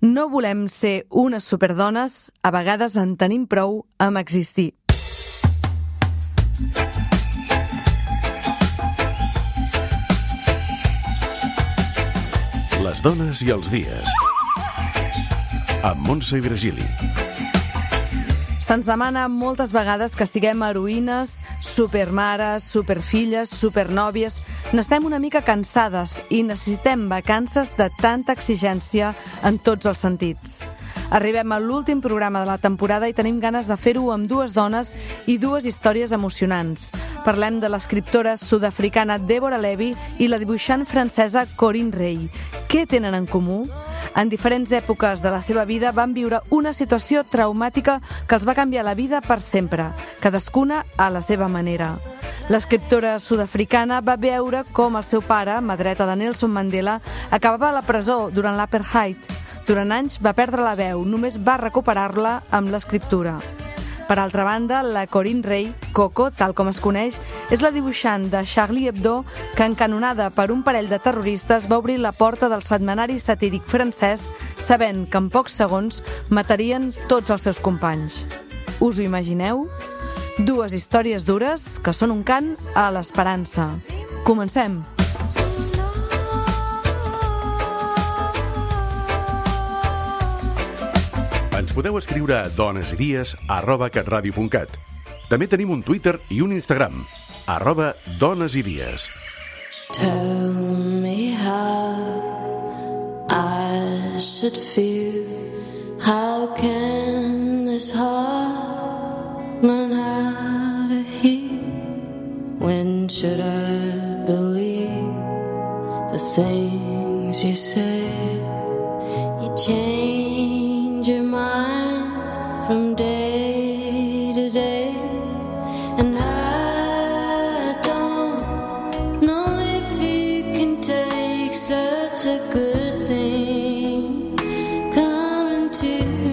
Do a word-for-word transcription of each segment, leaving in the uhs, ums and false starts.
No volem ser unes superdones, a vegades en tenim prou amb existir. Les dones i els dies. Amb Montse i Virgili. Se'ns demana moltes vegades que siguem heroïnes, supermares, superfilles, supernòvies. N'estem una mica cansades i necessitem vacances de tanta exigència en tots els sentits. Arribem a l'últim programa de la temporada i tenim ganes de fer-ho amb dues dones i dues històries emocionants. Parlem de l'escriptora sud-africana Deborah Levy i la dibuixant francesa Corinne Rey. Què tenen en comú? En diferents èpoques de la seva vida van viure una situació traumàtica que els va canviar la vida per sempre, cadascuna a la seva manera. L'escriptora sud-africana va veure com el seu pare, mà dreta de Nelson Mandela, acabava a la presó durant l'apartheid. Durant anys va perdre la veu, només va recuperar-la amb l'escriptura. Per altra banda, la Corinne Rey, Coco, tal com es coneix, és la dibuixant de Charlie Hebdo que, encanonada per un parell de terroristes, va obrir la porta del setmanari satíric francès sabent que en pocs segons matarien tots els seus companys. Us ho imagineu? Dues històries dures que són un cant a l'esperança. Comencem! Ens podeu escriure a donesidies arroba catradio punt cat. També tenim un Twitter i un Instagram, arroba donesidies. Tell me how I should feel. How can this heart learn how to heal? When should I believe the things you say? You change your mind from day to day, and I don't know if you can take such a good thing coming to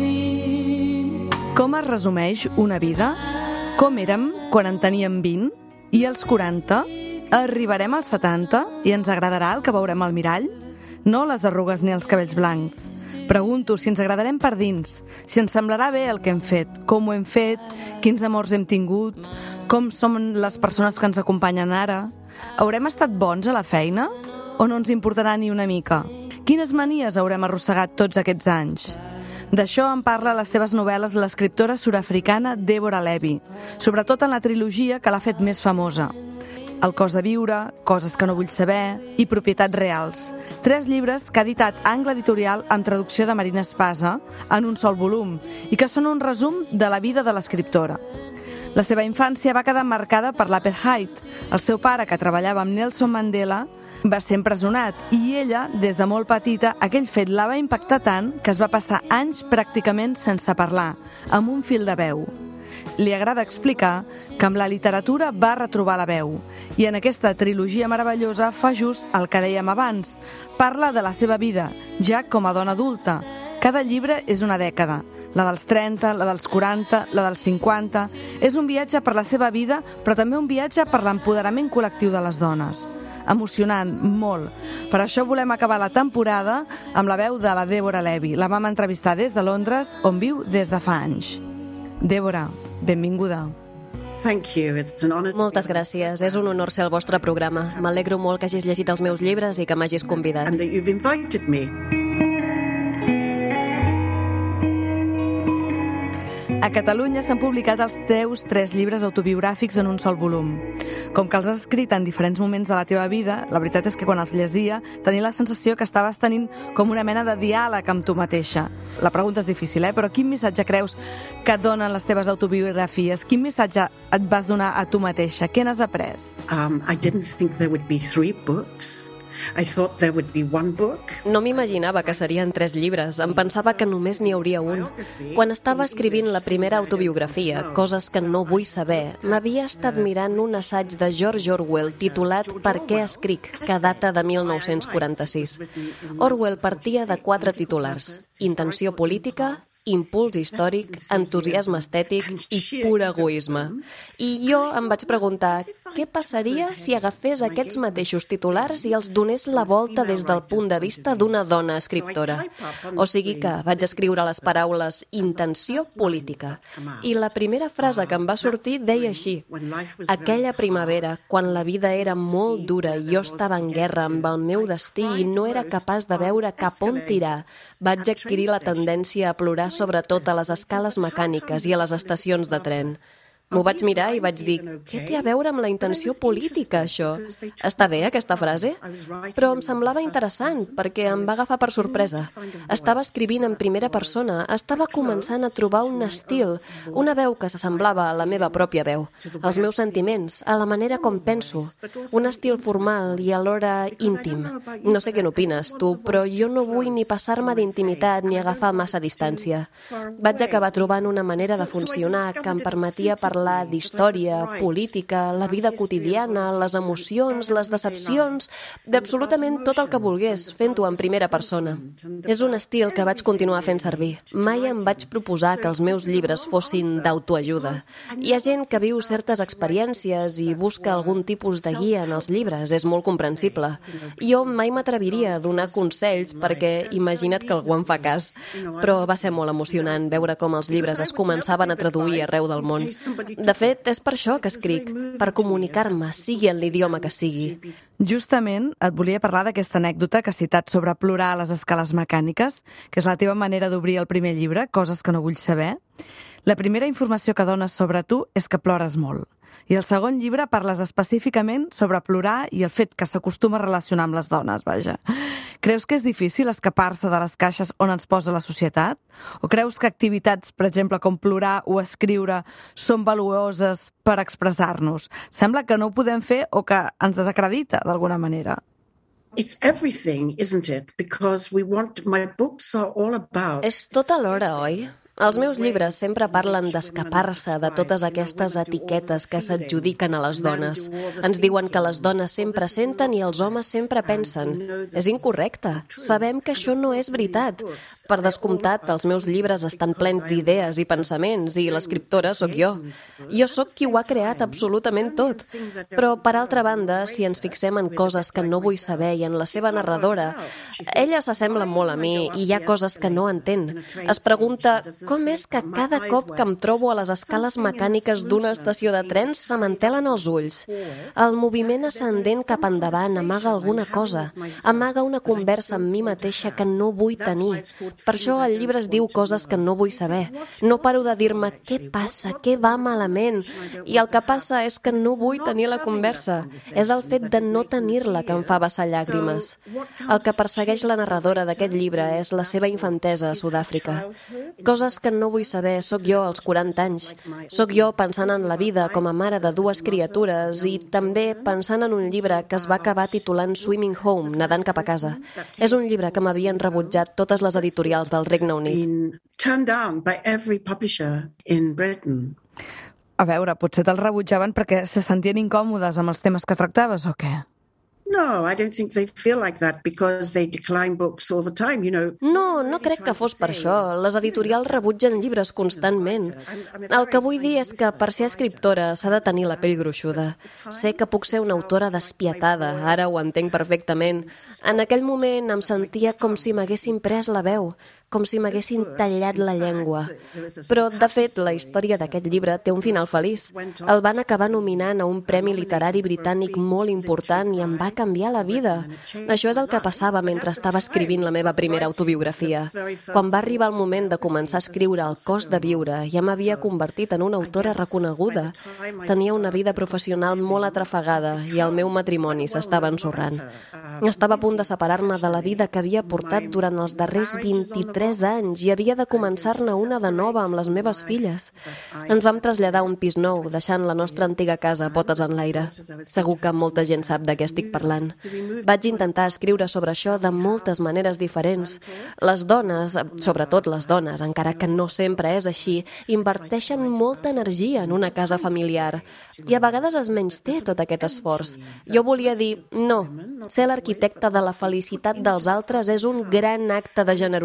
you. Com es resumeix una vida? Com érem quan en teníem vint? I als quaranta? Arribarem als setanta i ens agradarà el que veurem al mirall? No les arrugues ni els cabells blancs. Pregunto si ens agradarem per dins, si ens semblarà bé el que hem fet, com ho hem fet, quins amors hem tingut, com som les persones que ens acompanyen ara. Haurem estat bons a la feina o no ens importarà ni una mica? Quines manies haurem arrossegat tots aquests anys? D'això en parla a les seves novel·les l'escriptora sud-africana Deborah Levy, sobretot en la trilogia que l'ha fet més famosa. El cos de viure, Coses que no vull saber i Propietats reals. Tres llibres que ha editat Angle Editorial amb traducció de Marina Espasa en un sol volum i que són un resum de la vida de l'escriptora. La seva infància va quedar marcada per l'apartheid. El seu pare, que treballava amb Nelson Mandela, va ser empresonat i ella, des de molt petita, aquell fet la va impactar tant que es va passar anys pràcticament sense parlar, amb un fil de veu. Li agrada explicar que amb la literatura va retrobar la veu i en aquesta trilogia meravellosa fa just el que dèiem abans. Parla de la seva vida, ja com a dona adulta. Cada llibre és una dècada, la dels trenta, la dels quaranta, la dels cinquanta. És un viatge per la seva vida, però també un viatge per l'empoderament col·lectiu de les dones. Emocionant, molt. Per això volem acabar la temporada amb la veu de la Deborah Levy. La vam entrevistar des de Londres, on viu des de fa anys. Deborah, benvinguda. Thank you. It's an honor. Moltes gràcies. És un honor ser al vostre programa. M'alegro molt que hagis llegit els meus llibres i que m'hagis convidat. And that you've invited me. A Catalunya s'han publicat els teus tres llibres autobiogràfics en un sol volum. Com que els has escrit en diferents moments de la teva vida, la veritat és que quan els llegia tenia la sensació que estaves tenint com una mena de diàleg amb tu mateixa. La pregunta és difícil, eh? Però quin missatge creus que et donen les teves autobiografies? Quin missatge et vas donar a tu mateixa? Què n'has après? Um, I didn't think there would be three books. I thought there would be one book. No m'imaginava que serien tres llibres. Em pensava que només n'hi hauria un. Quan estava escrivint la primera autobiografia, Coses que no vull saber, m'havia estat mirant un assaig de George Orwell titulat Per què escric, que data de mil nou-cents quaranta-sis. Orwell partia de quatre titulars: intenció política, impuls històric, entusiasme estètic i pur egoisme. I jo em vaig preguntar què passaria si agafés aquests mateixos titulars i els donés la volta des del punt de vista d'una dona escriptora. O sigui que vaig escriure les paraules intenció política. I la primera frase que em va sortir deia així: aquella primavera, quan la vida era molt dura i jo estava en guerra amb el meu destí i no era capaç de veure cap on tirar, vaig adquirir la tendència a plorar sobretot a les escales mecàniques i a les estacions de tren. M'ho vaig mirar i vaig dir, què té a veure amb la intenció política, això? Està bé, aquesta frase? Però em semblava interessant, perquè em va agafar per sorpresa. Estava escrivint en primera persona, estava començant a trobar un estil, una veu que s'assemblava a la meva pròpia veu, als meus sentiments, a la manera com penso, un estil formal i alhora íntim. No sé què n'opines, tu, però jo no vull ni passar-me d'intimitat ni agafar massa distància. Vaig acabar trobant una manera de funcionar que em permetia parlar d'història, política, la vida quotidiana, les emocions, les decepcions, d'absolutament tot el que volgués, fent-ho en primera persona. És un estil que vaig continuar fent servir. Mai em vaig proposar que els meus llibres fossin d'autoajuda. Hi ha gent que viu certes experiències i busca algun tipus de guia en els llibres, és molt comprensible. Jo mai m'atreviria a donar consells perquè imagina't que algú en fa cas. Però va ser molt emocionant veure com els llibres es començaven a traduir arreu del món. De fet, és per això que escric, per comunicar-me, sigui en l'idioma que sigui. Justament et volia parlar d'aquesta anècdota que has citat sobre plorar a les escales mecàniques, que és la teva manera d'obrir el primer llibre, Coses que no vull saber. La primera informació que dones sobre tu és que plores molt. I el segon llibre parles específicament sobre plorar i el fet que s'acostuma a relacionar amb les dones, vaja. Creus que és difícil escapar-se de les caixes on ens posa la societat? O creus que activitats, per exemple, com plorar o escriure, són valuoses per expressar-nos? Sembla que no ho podem fer o que ens desacredita, d'alguna manera. It's everything, isn't it? Because we want, my books are all about... És tot alhora, oi? Els meus llibres sempre parlen d'escapar-se de totes aquestes etiquetes que s'adjudiquen a les dones. Ens diuen que les dones sempre senten i els homes sempre pensen. És incorrecte. Sabem que això no és veritat. Per descomptat, els meus llibres estan plens d'idees i pensaments i l'escriptora sóc jo. Jo sóc qui ho ha creat absolutament tot. Però, per altra banda, si ens fixem en coses que no vull saber i en la seva narradora, ella s'assembla molt a mi i hi ha coses que no entén. Es pregunta com és que cada cop que em trobo a les escales mecàniques d'una estació de trens se m'entelen els ulls. El moviment ascendent cap endavant amaga alguna cosa, amaga una conversa amb mi mateixa que no vull tenir. Per això el llibre es diu Coses que no vull saber. No paro de dir-me què passa, què va malament, i el que passa és que no vull tenir la conversa. És el fet de no tenir-la que em fa vessar llàgrimes. El que persegueix la narradora d'aquest llibre és la seva infantesa a Sud-àfrica. Coses que no vull saber sóc jo als quaranta anys. Sóc jo pensant en la vida com a mare de dues criatures i també pensant en un llibre que es va acabar titulant Swimming Home, nedant cap a casa. És un llibre que m'havien rebutjat totes les editorials del Regne Unit. A veure, potser te'ls rebutjaven perquè se sentien incòmodes amb els temes que tractaves o què? No, I don't think they feel like that because they decline books all the time, you know. No, no crec que fos per això. Les editorials rebutgen llibres constantment. El que vull dir és que per ser escriptora s'ha de tenir la pell gruixuda. Sé que puc ser una autora despietada, ara ho entenc perfectament. En aquell moment em sentia com si m'haguessin pres la veu, com si m'haguessin tallat la llengua. Però, de fet, la història d'aquest llibre té un final feliç. El van acabar nominant a un premi literari britànic molt important i em va canviar la vida. Això és el que passava mentre estava escrivint la meva primera autobiografia. Quan va arribar el moment de començar a escriure El cost de viure, ja m'havia convertit en una autora reconeguda. Tenia una vida professional molt atrafegada i el meu matrimoni s'estava ensorrant. Estava a punt de separar-me de la vida que havia portat durant els darrers vint-i-tres anys i havia de començar-ne una de nova amb les meves filles. Ens vam traslladar a un pis nou, deixant la nostra antiga casa a potes en l'aire. Segur que molta gent sap de què estic parlant. Vaig intentar escriure sobre això de moltes maneres diferents. Les dones, sobretot les dones, encara que no sempre és així, inverteixen molta energia en una casa familiar i a vegades es menysté tot aquest esforç. Jo volia dir, no, ser l'arquitecte de la felicitat dels altres és un gran acte de generositat.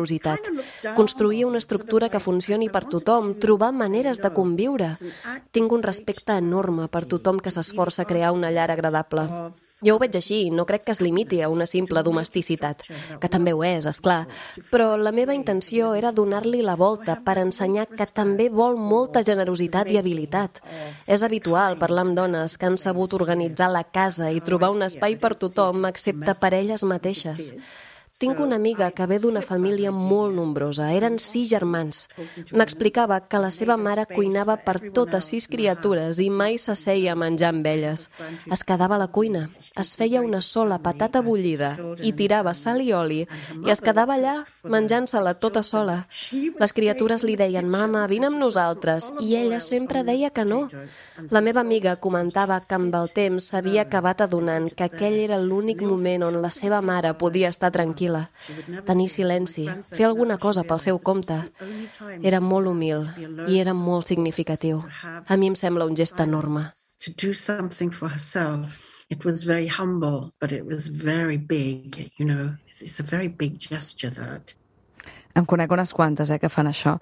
Construir una estructura que funcioni per tothom, trobar maneres de conviure. Tinc un respecte enorme per tothom que s'esforça a crear una llar agradable. Jo ho veig així, no crec que es limiti a una simple domesticitat, que també ho és, és clar, però la meva intenció era donar-li la volta per ensenyar que també vol molta generositat i habilitat. És habitual parlar amb dones que han sabut organitzar la casa i trobar un espai per tothom, excepte per elles mateixes. Tinc una amiga que ve d'una família molt nombrosa, eren sis germans. M'explicava que la seva mare cuinava per totes sis criatures i mai s'asseia a menjar amb elles. Es quedava a la cuina, es feia una sola patata bullida i tirava sal i oli i es quedava allà menjant-se-la tota sola. Les criatures li deien, mama, vine amb nosaltres, i ella sempre deia que no. La meva amiga comentava que amb el temps s'havia acabat adonant que aquell era l'únic moment on la seva mare podia estar tranquil·la. Tenir silenci, fer alguna cosa pel seu compte. Era molt humil i era molt significatiu. A mi em sembla un gest enorme. To do something for herself, it was very humble, but it was very big, you know. It's a very big gesture, that. Em conec unes quantes, eh, que fan això.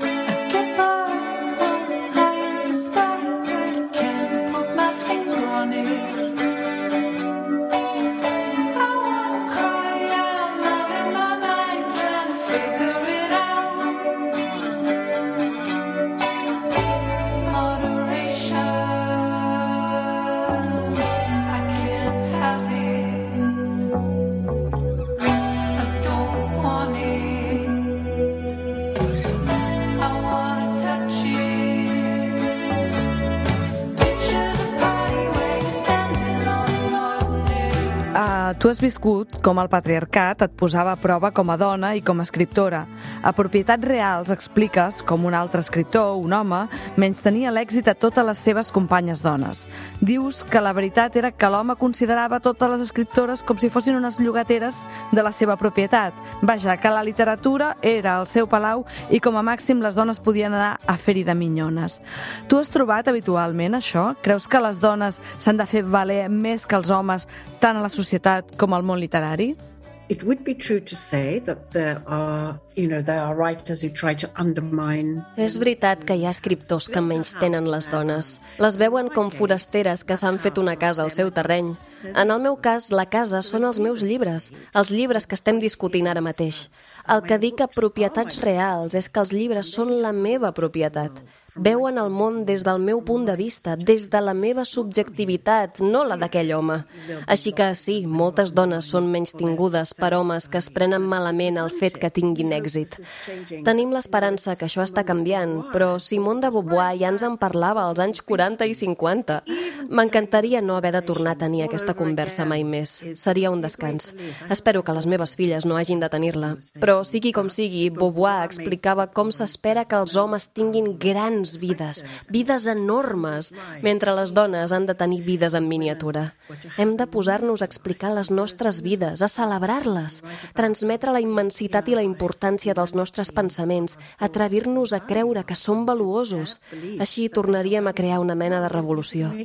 Tu has viscut com el patriarcat et posava a prova com a dona i com a escriptora. A Propietats reals expliques com un altre escriptor, un home, menystenia l'èxit a totes les seves companyes dones. Dius que la veritat era que l'home considerava totes les escriptores com si fossin unes llogateres de la seva propietat. Vaja, que la literatura era el seu palau i com a màxim les dones podien anar a fer-hi de minyones. Tu has trobat habitualment això? Creus que les dones s'han de fer valer més que els homes tant a la societat com al món literari? It would be true to say that there are, you know, there are writers who try to undermine... És veritat que hi ha escriptors que menys tenen les dones. Les veuen com forasteres que s'han fet una casa al seu terreny. En el meu cas, la casa són els meus llibres, els llibres que estem discutint ara mateix. El que dic a Propietats reals és que els llibres són la meva propietat. Veuen el món des del meu punt de vista, des de la meva subjectivitat, no la d'aquell home. Així que sí, moltes dones són menys tingudes per homes que es prenen malament el fet que tinguin èxit. Tenim l'esperança que això està canviant, però Simone de Beauvoir ja ens en parlava als anys quaranta i cinquanta. M'encantaria no haver de tornar a tenir aquesta conversa mai més. Seria un descans. Espero que les meves filles no hagin de tenir-la. Però sigui com sigui, Beauvoir explicava com s'espera que els homes tinguin grans vides, vides enormes, mentre les dones han de tenir vides en miniatura. Hem de posar-nos a explicar les nostres vides, a celebrar-les, transmetre la immensitat i la importància dels nostres pensaments, atrevir-nos a creure que són valuosos. Així tornaríem a crear una mena de revolució.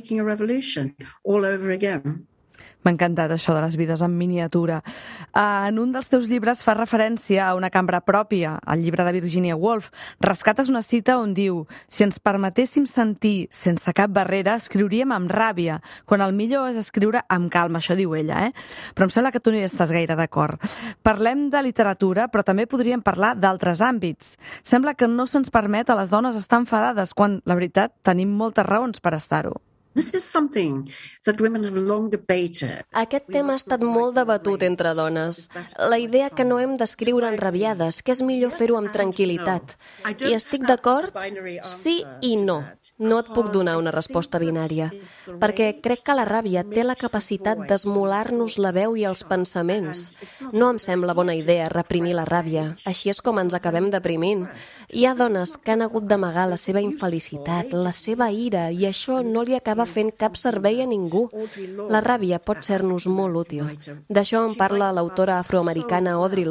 M'ha encantat això de les vides en miniatura. En un dels teus llibres fa referència a una cambra pròpia, el llibre de Virginia Woolf. Rescates una cita on diu: si ens permetéssim sentir sense cap barrera, escriuríem amb ràbia, quan el millor és escriure amb calma. Això diu ella, eh? Però em sembla que tu no hi estàs gaire d'acord. Parlem de literatura, però també podríem parlar d'altres àmbits. Sembla que no se'ns permet a les dones estar enfadades, quan, la veritat, tenim moltes raons per estar-ho. This is something that women have long debated. Aquest tema ha estat molt debatut entre dones. La idea que no hem d'escriure enrabiades, que és millor fer-ho amb tranquil·litat. I estic d'acord? Sí i no. No et puc donar una resposta binària, perquè crec que la ràbia té la capacitat d'esmolar-nos la veu i els pensaments. No em sembla bona idea reprimir la ràbia. Així és com ens acabem deprimint. Hi ha dones que han hagut d'amagar la seva infelicitat, la seva ira, i això no li acaba fent cap servei a ningú. La ràbia pot ser-nos molt útil. D'això en parla l'autora afroamericana Audre Lorde.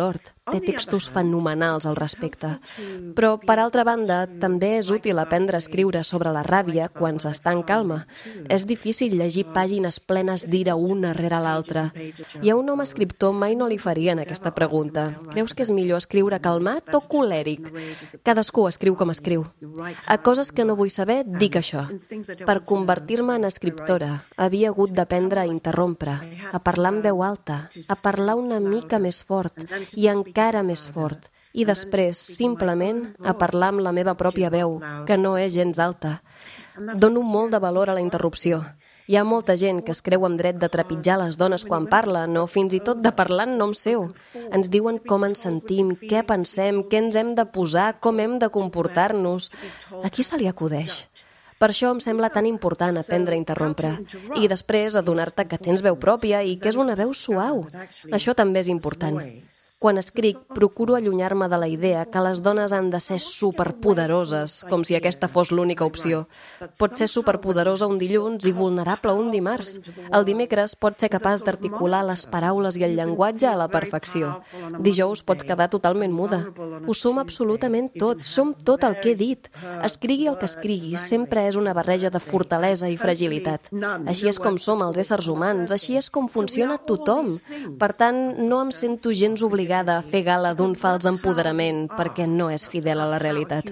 té textos fenomenals al respecte. Però, per altra banda, també és útil aprendre a escriure sobre la ràbia quan s'està en calma. És difícil llegir pàgines plenes d'ira una rere l'altra. I a un home escriptor mai no li farien aquesta pregunta. Creus que és millor escriure calmat o colèric? Cadascú escriu com escriu. A coses que no vull saber, dic això. Per convertir-me en escriptora, havia hagut d'aprendre a interrompre, a parlar amb veu alta, a parlar una mica més fort i encara més fort, i després, simplement, a parlar amb la meva pròpia veu, que no és gens alta. Dono molt de valor a la interrupció. Hi ha molta gent que es creu amb dret de trepitjar les dones quan parlen, o fins i tot de parlar en nom seu. Ens diuen com ens sentim, què pensem, què ens hem de posar, com hem de comportar-nos. A qui se li acudeix? Per això em sembla tan important aprendre a interrompre. I després adonar-te que tens veu pròpia i que és una veu suau. Això també és important. Quan escric, procuro allunyar-me de la idea que les dones han de ser superpoderoses, com si aquesta fos l'única opció. Pot ser superpoderosa un dilluns i vulnerable un dimarts. El dimecres pot ser capaç d'articular les paraules i el llenguatge a la perfecció. Dijous pots quedar totalment muda. Ho som absolutament tot, som tot el que he dit. Escrigui el que escrigui, sempre és una barreja de fortalesa i fragilitat. Així és com som els éssers humans, així és com funciona tothom. Per tant, no em sento gens obligada a fer gala d'un fals empoderament perquè no és fidel a la realitat.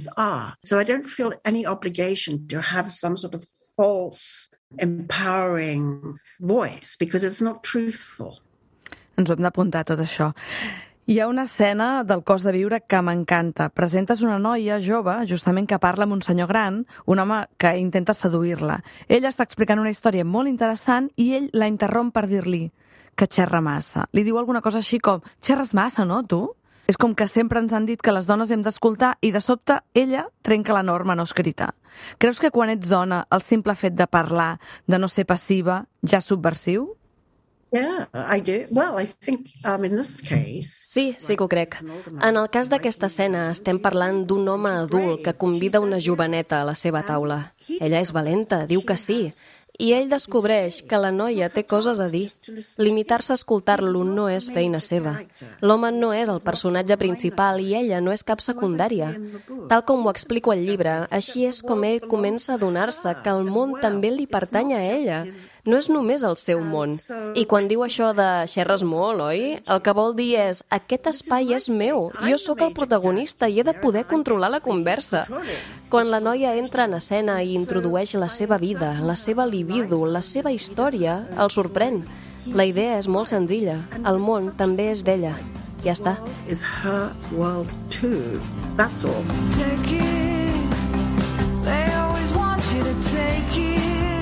So I don't feel any obligation to have some sort of false, empowering voice because it's not truthful. Ens ho hem d'apuntar tot això. Hi ha una escena del Cost de viure que m'encanta. Presentes una noia jove, justament que parla amb un senyor gran, un home que intenta seduir-la. Ell està explicant una història molt interessant i ell la interromp per dir-li que xerra massa. Li diu alguna cosa així com, xerres massa, no, tu? És com que sempre ens han dit que les dones hem d'escoltar i de sobte ella trenca la norma no escrita. Creus que quan ets dona el simple fet de parlar, de no ser passiva, ja és subversiu? Yeah, I do. Well, I think um, in this case... Sí, sí que ho crec. En el cas d'aquesta escena estem parlant d'un home adult que convida una joveneta a la seva taula. Ella és valenta, diu que sí. I ell descobreix que la noia té coses a dir. Limitar-se a escoltar-lo no és feina seva. L'home no és el personatge principal i ella no és cap secundària. Tal com ho explico al llibre, així és com ell comença a adonar-se que el món també li pertany a ella. No és només el seu món. I quan diu això de xerres molt, oi? El que vol dir és, aquest espai és meu, jo sóc el protagonista i he de poder controlar la conversa. Quan la noia entra en escena i introdueix la seva vida, la seva libido, la seva història, el sorprèn. La idea és molt senzilla. El món també és d'ella. Ja està. Is her world too. That's all. Take it. They always want you to take it.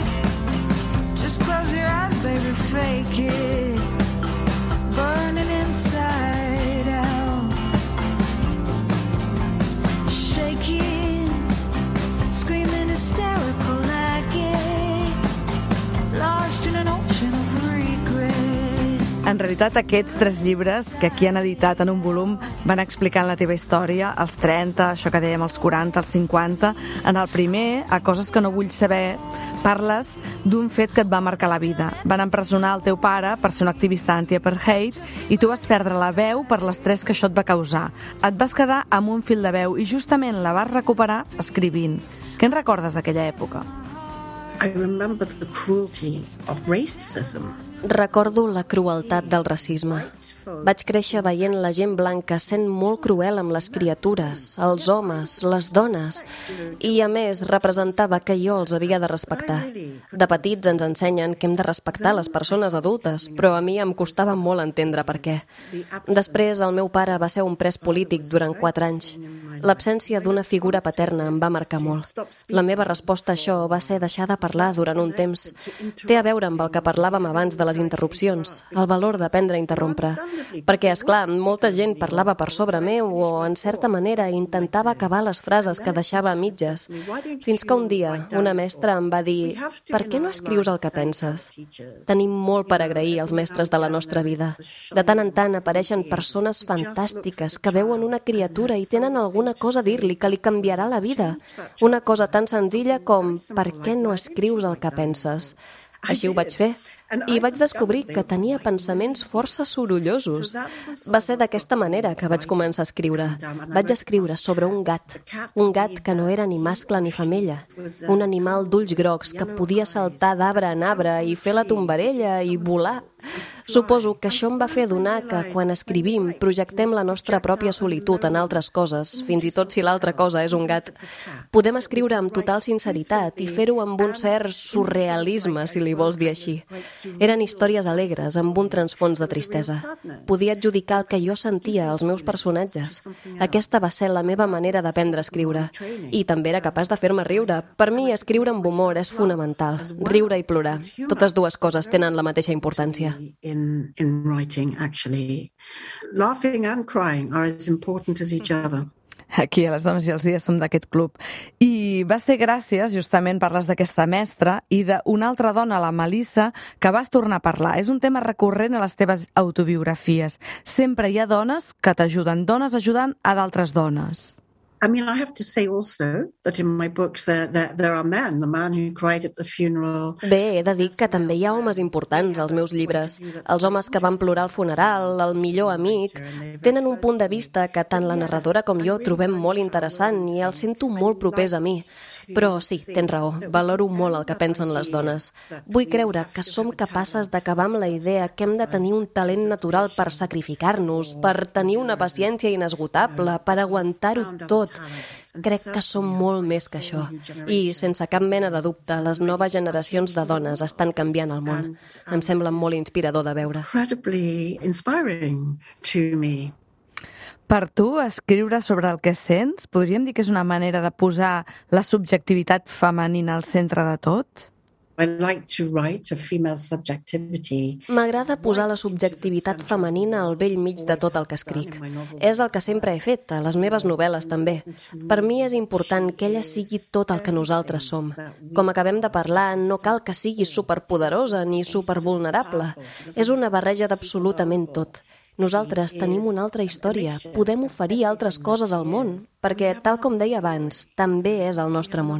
Just close your eyes, baby, fake it. Burning inside out. Shaking, screaming hysterical like it. Lost in an ocean of regret. En realitat, aquests tres llibres que aquí han editat en un volum van explicant la teva història, als trenta, això que dèiem, als quaranta, als cinquanta. En el primer, a Coses que no vull saber, parles d'un fet que et va marcar la vida. Van empresonar el teu pare per ser un activista anti-apartheid i tu vas perdre la veu per l'estrès que això et va causar. Et vas quedar amb un fil de veu i justament la vas recuperar escrivint. Què en recordes d'aquella època? I remember the cruelty of racism. Recordo la crueltat del racisme. Vaig créixer veient la gent blanca sent molt cruel amb les criatures, els homes, les dones, i a més representava que jo els havia de respectar. De petits ens ensenyen que hem de respectar les persones adultes, però a mi em costava molt entendre per què. Després el meu pare va ser un pres polític durant quatre anys. L'absència d'una figura paterna em va marcar molt. La meva resposta a això va ser deixar de parlar durant un temps. Té a veure amb el que parlàvem abans de les interrupcions, el valor d'aprendre a interrompre. Perquè, esclar, molta gent parlava per sobre meu o, en certa manera, intentava acabar les frases que deixava a mitges. Fins que un dia una mestra em va dir «Per què no escrius el que penses?» Tenim molt per agrair als mestres de la nostra vida. De tant en tant apareixen persones fantàstiques que veuen una criatura i tenen alguna cosa a dir-li que li canviarà la vida. Una cosa tan senzilla com «Per què no escrius el que penses?» Així ho vaig fer. I vaig descobrir que tenia pensaments força sorollosos. Va ser d'aquesta manera que vaig començar a escriure. Vaig escriure sobre un gat. Un gat que no era ni mascle ni femella. Un animal d'ulls grocs que podia saltar d'arbre en arbre i fer la tombarella i volar. Suposo que això em va fer adonar que quan escrivim projectem la nostra pròpia solitud en altres coses, fins i tot si l'altra cosa és un gat. Podem escriure amb total sinceritat i fer-ho amb un cert surrealisme, si li vols dir així. Eren històries alegres, amb un transfons de tristesa. Podia adjudicar el que jo sentia als meus personatges. Aquesta va ser la meva manera d'aprendre a escriure. I també era capaç de fer-me riure. Per mi, escriure amb humor és fonamental. Riure i plorar. Totes dues coses tenen la mateixa importància. In, in writing, actually. Laughing and crying are as important as each other. Aquí a les Dones i els Dies som d'aquest club. I va ser gràcies, justament parles d'aquesta mestra i d'una altra dona, la Melissa, que vas tornar a parlar. És un tema recurrent a les teves autobiografies. Sempre hi ha dones que t'ajuden, dones ajudant a d'altres dones. I mean, I have to say also that in my books there, there, there are men, the man who cried at the funeral. Bé, he de dir que també hi ha homes importants als meus llibres. Els homes que van plorar al funeral, el millor amic, tenen un punt de vista que tant la narradora com jo trobem molt interessant i els sento molt propers a mi. Però sí, tens raó, valoro molt el que pensen les dones. Vull creure que som capaces d'acabar amb la idea que hem de tenir un talent natural per sacrificar-nos, per tenir una paciència inesgotable, per aguantar-ho tot. Crec que som molt més que això. I, sense cap mena de dubte, les noves generacions de dones estan canviant el món. Em sembla molt inspirador de veure. Incredibly inspiring to me. Per tu, escriure sobre el que sents, podríem dir que és una manera de posar la subjectivitat femenina al centre de tot? I like to write a female subjectivity. M'agrada posar la subjectivitat femenina al bell mig de tot el que escric. És el que sempre he fet, a les meves novel·les també. Per mi és important que ella sigui tot el que nosaltres som. Com acabem de parlar, no cal que sigui superpoderosa ni supervulnerable. És una barreja d'absolutament tot. Nosaltres tenim una altra història, podem oferir altres coses al món, perquè, tal com deia abans, també és el nostre món.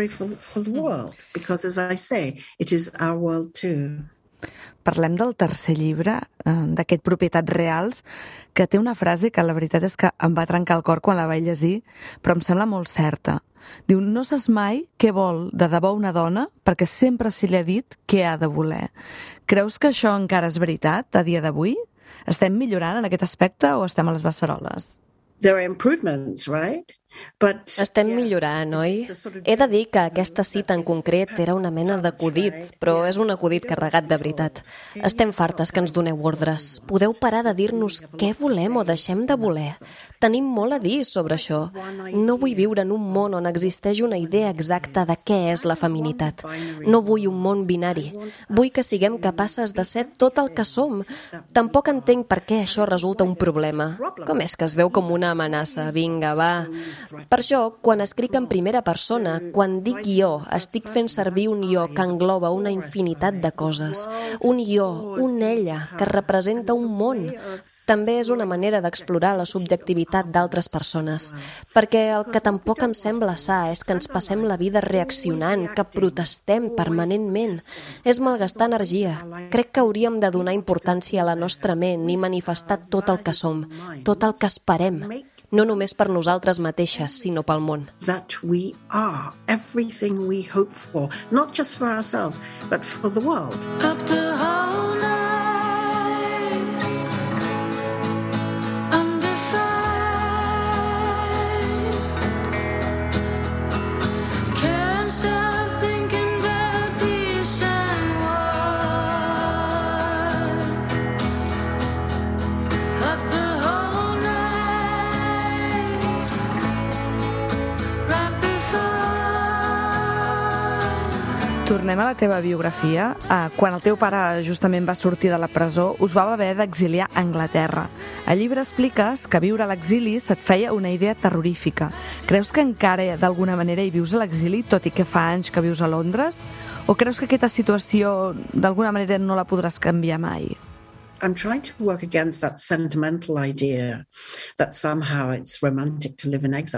Parlem del tercer llibre, d'aquest Propietats reals, que té una frase que la veritat és que em va trencar el cor quan la vaig llegir, però em sembla molt certa. Diu, no saps mai què vol de debò una dona perquè sempre se li ha dit què ha de voler. Creus que això encara és veritat a dia d'avui? Estem millorant en aquest aspecte o estem a les beceroles? There are improvements, right? But, Estem millorant, oi? He de dir que aquesta cita en concret era una mena d'acudit, però és un acudit carregat de veritat. Estem fartes que ens doneu ordres. Podeu parar de dir-nos què volem o deixem de voler. Tenim molt a dir sobre això. No vull viure en un món on existeix una idea exacta de què és la feminitat. No vull un món binari. Vull que siguem capaces de ser tot el que som. Tampoc entenc per què això resulta un problema. Com és que es veu com una amenaça? Vinga, va... Per això, quan escric en primera persona, quan dic jo, estic fent servir un jo que engloba una infinitat de coses. Un jo, un ella, que representa un món. També és una manera d'explorar la subjectivitat d'altres persones. Perquè el que tampoc em sembla sa és que ens passem la vida reaccionant, que protestem permanentment. És malgastar energia. Crec que hauríem de donar importància a la nostra ment i manifestar tot el que som, tot el que esperem. No només per nosaltres mateixes, sinó pel món. That we are everything we hope for, not just for ourselves, but for the world. Up the whole night, under fire. Can't stop thinking about peace and war. Up the whole night, right before. Tornem a la teva biografia. Quan el teu pare justament va sortir de la presó, us va haver d'exiliar a Anglaterra. Al llibre expliques que viure a l'exili se't feia una idea terrorífica. Creus que encara d'alguna manera hi vius a l'exili, tot i que fa anys que vius a Londres? O creus que aquesta situació d'alguna manera no la podràs canviar mai? I'm trying to work against that sentimental idea that somehow it's romantic to live in exile.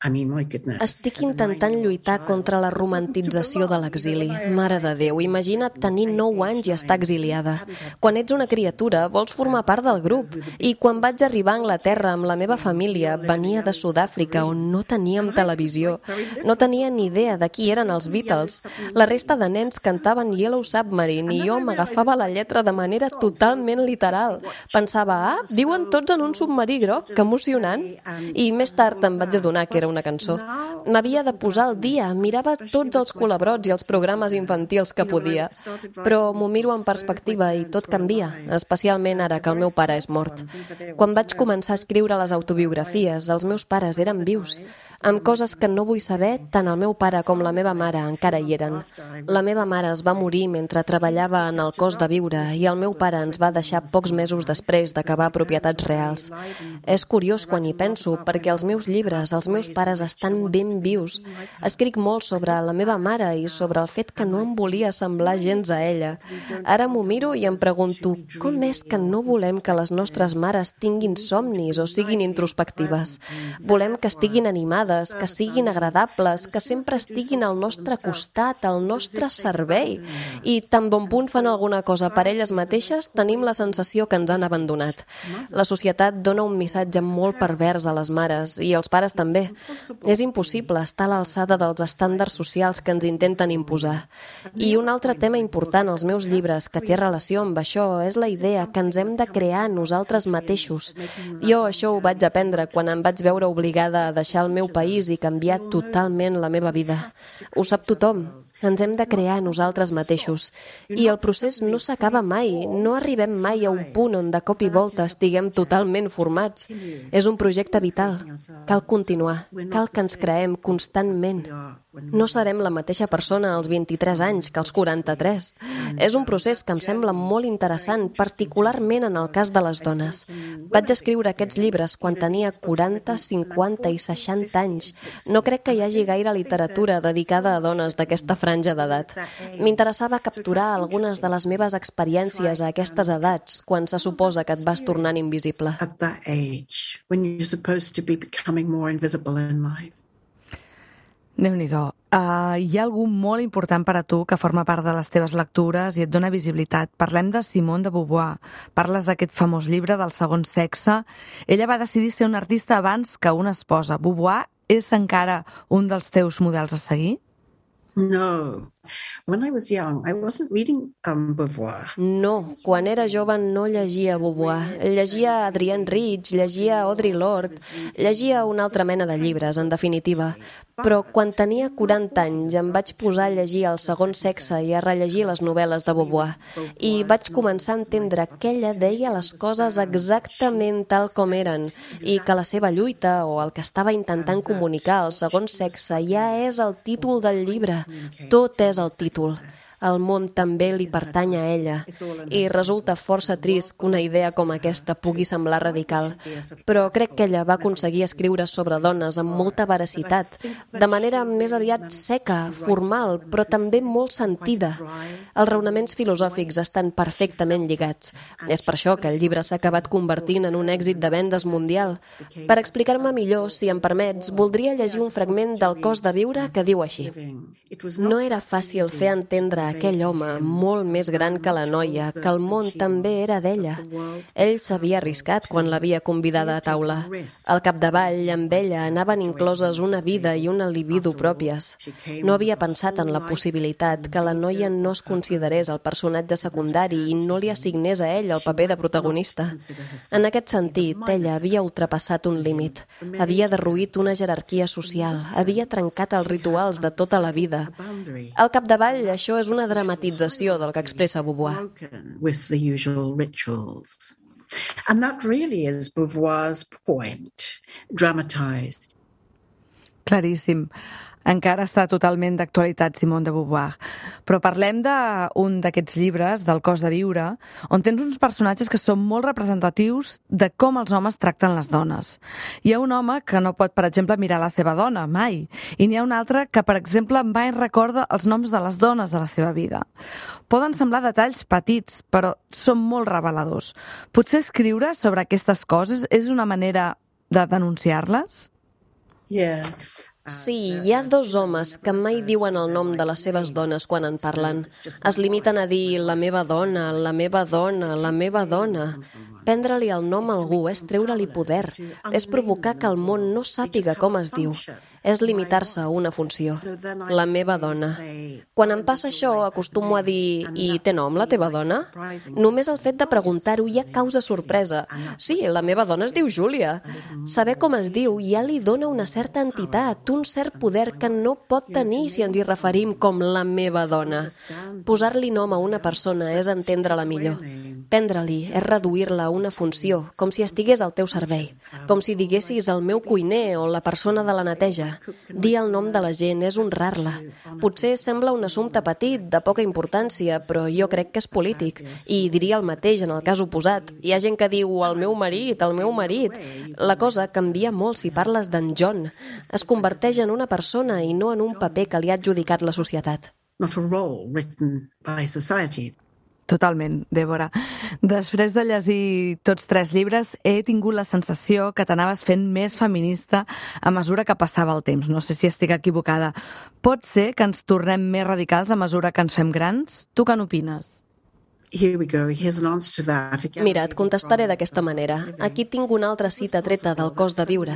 I mean, my goodness. Estic intentant lluitar contra la romantització de l'exili. Mare de Déu, imagina't tenir nou anys i estar exiliada. Quan ets una criatura, vols formar part del grup. I quan vaig arribar a Anglaterra amb la meva família, venia de Sud-àfrica, on no teníem televisió. No tenia ni idea de qui eren els Beatles. La resta de nens cantaven Yellow Submarine i jo m'agafava la lletra de manera totalment literal. Pensava, ah, viuen tots en un submarí groc, que emocionant. I més tard em vaig adonar que era una cançó. M'havia de posar al dia, mirava tots els culebrots i els programes infantils que podia. Però m'ho miro en perspectiva i tot canvia, especialment ara que el meu pare és mort. Quan vaig començar a escriure les autobiografies, els meus pares eren vius. Amb coses que no vull saber, tant el meu pare com la meva mare encara hi eren. La meva mare es va morir mentre treballava en el Cos de Viure i el meu pare ens va deixar pocs mesos després d'acabar Propietats Reals. És curiós quan hi penso, perquè els meus llibres, els meus pares estan ben vius. Escric molt sobre la meva mare i sobre el fet que no em volia semblar gens a ella. Ara m'ho miro i em pregunto com és que no volem que les nostres mares tinguin somnis o siguin introspectives. Volem que estiguin animades, que siguin agradables, que sempre estiguin al nostre costat, al nostre servei. I tan bon punt fan alguna cosa per elles mateixes, tenim la sensació que ens han abandonat. La societat dona un missatge molt pervers a les mares i els pares també. És impossible estar a l'alçada dels estàndards socials que ens intenten imposar. I un altre tema important als meus llibres que té relació amb això és la idea que ens hem de crear nosaltres mateixos. Jo això ho vaig aprendre quan em vaig veure obligada a deixar el meu país i canviar totalment la meva vida. Ho sap tothom. Ens hem de crear nosaltres mateixos. I el procés no s'acaba mai. No arribem mai a un punt on de cop i volta estiguem totalment formats. És un projecte vital. Cal continuar. Cal que ens creem constantment. No serem la mateixa persona als vint-i-tres anys que als quaranta-tres. És un procés que em sembla molt interessant, particularment en el cas de les dones. Vaig escriure aquests llibres quan tenia quaranta, cinquanta i seixanta anys. No crec que hi hagi gaire literatura dedicada a dones d'aquesta franja d'edat. M'interessava capturar algunes de les meves experiències a aquestes edats, quan se suposa que et vas tornant invisible. At that age, when you're supposed to be becoming more invisible in life. Déu-n'hi-do. Uh, hi ha algú molt important per a tu que forma part de les teves lectures i et dona visibilitat. Parlem de Simone de Beauvoir. Parles d'aquest famós llibre del segon sexe. Ella va decidir ser una artista abans que una esposa. Beauvoir és encara un dels teus models a seguir? No. When I was young, I wasn't reading um, Beauvoir. No, quan era jove no llegia Beauvoir. Llegia Adrienne Rich, llegia Audre Lorde, llegia una altra mena de llibres, en definitiva. Però quan tenia quaranta anys em vaig posar a llegir El segon sexe i a rellegir les novel·les de Beauvoir. I vaig començar a entendre que ella deia les coses exactament tal com eren i que la seva lluita o el que estava intentant comunicar El segon sexe ja és el títol del llibre. Tot és el títol. El món també li pertany a ella i resulta força trist que una idea com aquesta pugui semblar radical, però crec que ella va aconseguir escriure sobre dones amb molta veracitat, de manera més aviat seca, formal, però també molt sentida. Els raonaments filosòfics estan perfectament lligats. És per això que el llibre s'ha acabat convertint en un èxit de vendes mundial. Per explicar-me millor, si em permets, voldria llegir un fragment del Cos de Viure que diu així. No era fàcil fer entendre a aquell home, molt més gran que la noia, que el món també era d'ella. Ell s'havia arriscat quan l'havia convidada a taula. Al capdavall, amb ella, anaven incloses una vida i una libido pròpies. No havia pensat en la possibilitat que la noia no es considerés el personatge secundari i no li assignés a ell el paper de protagonista. En aquest sentit, ella havia ultrapassat un límit. Havia derruït una jerarquia social. Havia trencat els rituals de tota la vida. Al capdavall, això és una dramatització del que expressa Beauvoir. With the usual rituals. And that really is Beauvoir's point, dramatized. Claríssim. Encara està totalment d'actualitat Simone de Beauvoir. Però parlem d'un d'aquests llibres, del Cos de Viure, on tens uns personatges que són molt representatius de com els homes tracten les dones. Hi ha un home que no pot, per exemple, mirar la seva dona, mai. I n'hi ha un altre que, per exemple, mai recorda els noms de les dones de la seva vida. Poden semblar detalls petits, però són molt reveladors. Potser escriure sobre aquestes coses és una manera de denunciar-les? Yeah. Sí, hi ha dos homes que mai diuen el nom de les seves dones quan en parlen. Es limiten a dir la meva dona, la meva dona, la meva dona. Prendre-li el nom a algú és treure-li poder, és provocar que el món no sàpiga com es diu, és limitar-se a una funció, la meva dona. Quan em passa això, acostumo a dir i té nom la teva dona? Només el fet de preguntar-ho ja causa sorpresa. Sí, la meva dona es diu Júlia. Saber com es diu ja li dona una certa entitat, un cert poder que no pot tenir si ens hi referim com la meva dona. Posar-li nom a una persona és entendre-la millor. Prendre-li és reduir-la a una funció, com si estigués al teu servei, com si diguessis el meu cuiner o la persona de la neteja. Dir el nom de la gent és honrar-la. Potser sembla un assumpte petit, de poca importància, però jo crec que és polític, i diria el mateix en el cas oposat. Hi ha gent que diu el meu marit, el meu marit. La cosa canvia molt si parles d'en John. Es converteix en una persona i no en un paper que li ha adjudicat la societat. Not a role written by society. Totalment, Débora. Després de llegir tots tres llibres, he tingut la sensació que t'anaves fent més feminista a mesura que passava el temps. No sé si estic equivocada. Pot ser que ens tornem més radicals a mesura que ens fem grans? Tu què n'opines? Here we go. Here's an answer to that. Again, Mira, et contestaré d'aquesta manera. Aquí tinc una altra cita treta del Cost de viure.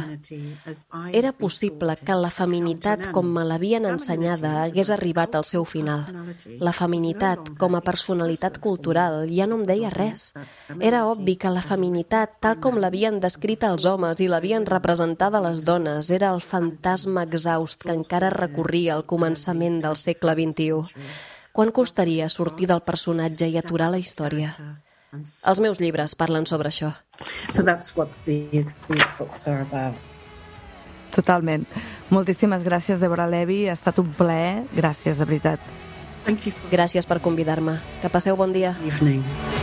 Era possible que la feminitat com me l'havien ensenyada hagués arribat al seu final. La feminitat com a personalitat cultural ja no em deia res. Era obvi que la feminitat, tal com l'havien descrita els homes i l'havien representada les dones, era el fantasma exhaust que encara recorria al començament del segle vint-i-u. Quant costaria sortir del personatge i aturar la història? Els meus llibres parlen sobre això. So that's what these, these books are about. Totalment. Moltíssimes gràcies, Débora Levy. Ha estat un plaer. Gràcies, de veritat. Thank you for Gràcies per convidar-me. Que passeu bon dia. the evening.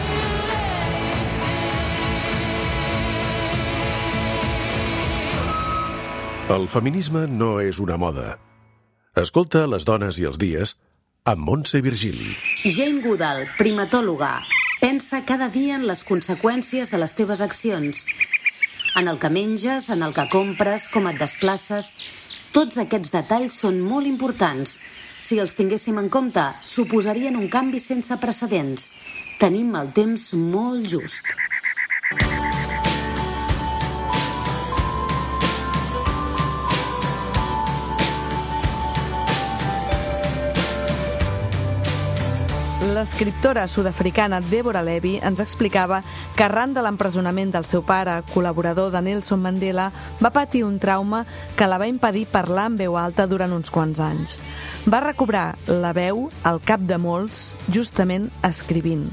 El feminisme no és una moda. Escolta Les dones i els dies amb Montse Virgili. Jane Goodall, primatòloga. Pensa cada dia en les conseqüències de les teves accions. En el que menges, en el que compres, com et desplaces. Tots aquests detalls són molt importants. Si els tinguéssim en compte, suposarien un canvi sense precedents. Tenim el temps molt just. L'escriptora sud-africana Deborah Levy ens explicava que arran de l'empresonament del seu pare, col·laborador de Nelson Mandela, va patir un trauma que la va impedir parlar en veu alta durant uns quants anys. Va recobrar la veu al cap de molts, justament escrivint.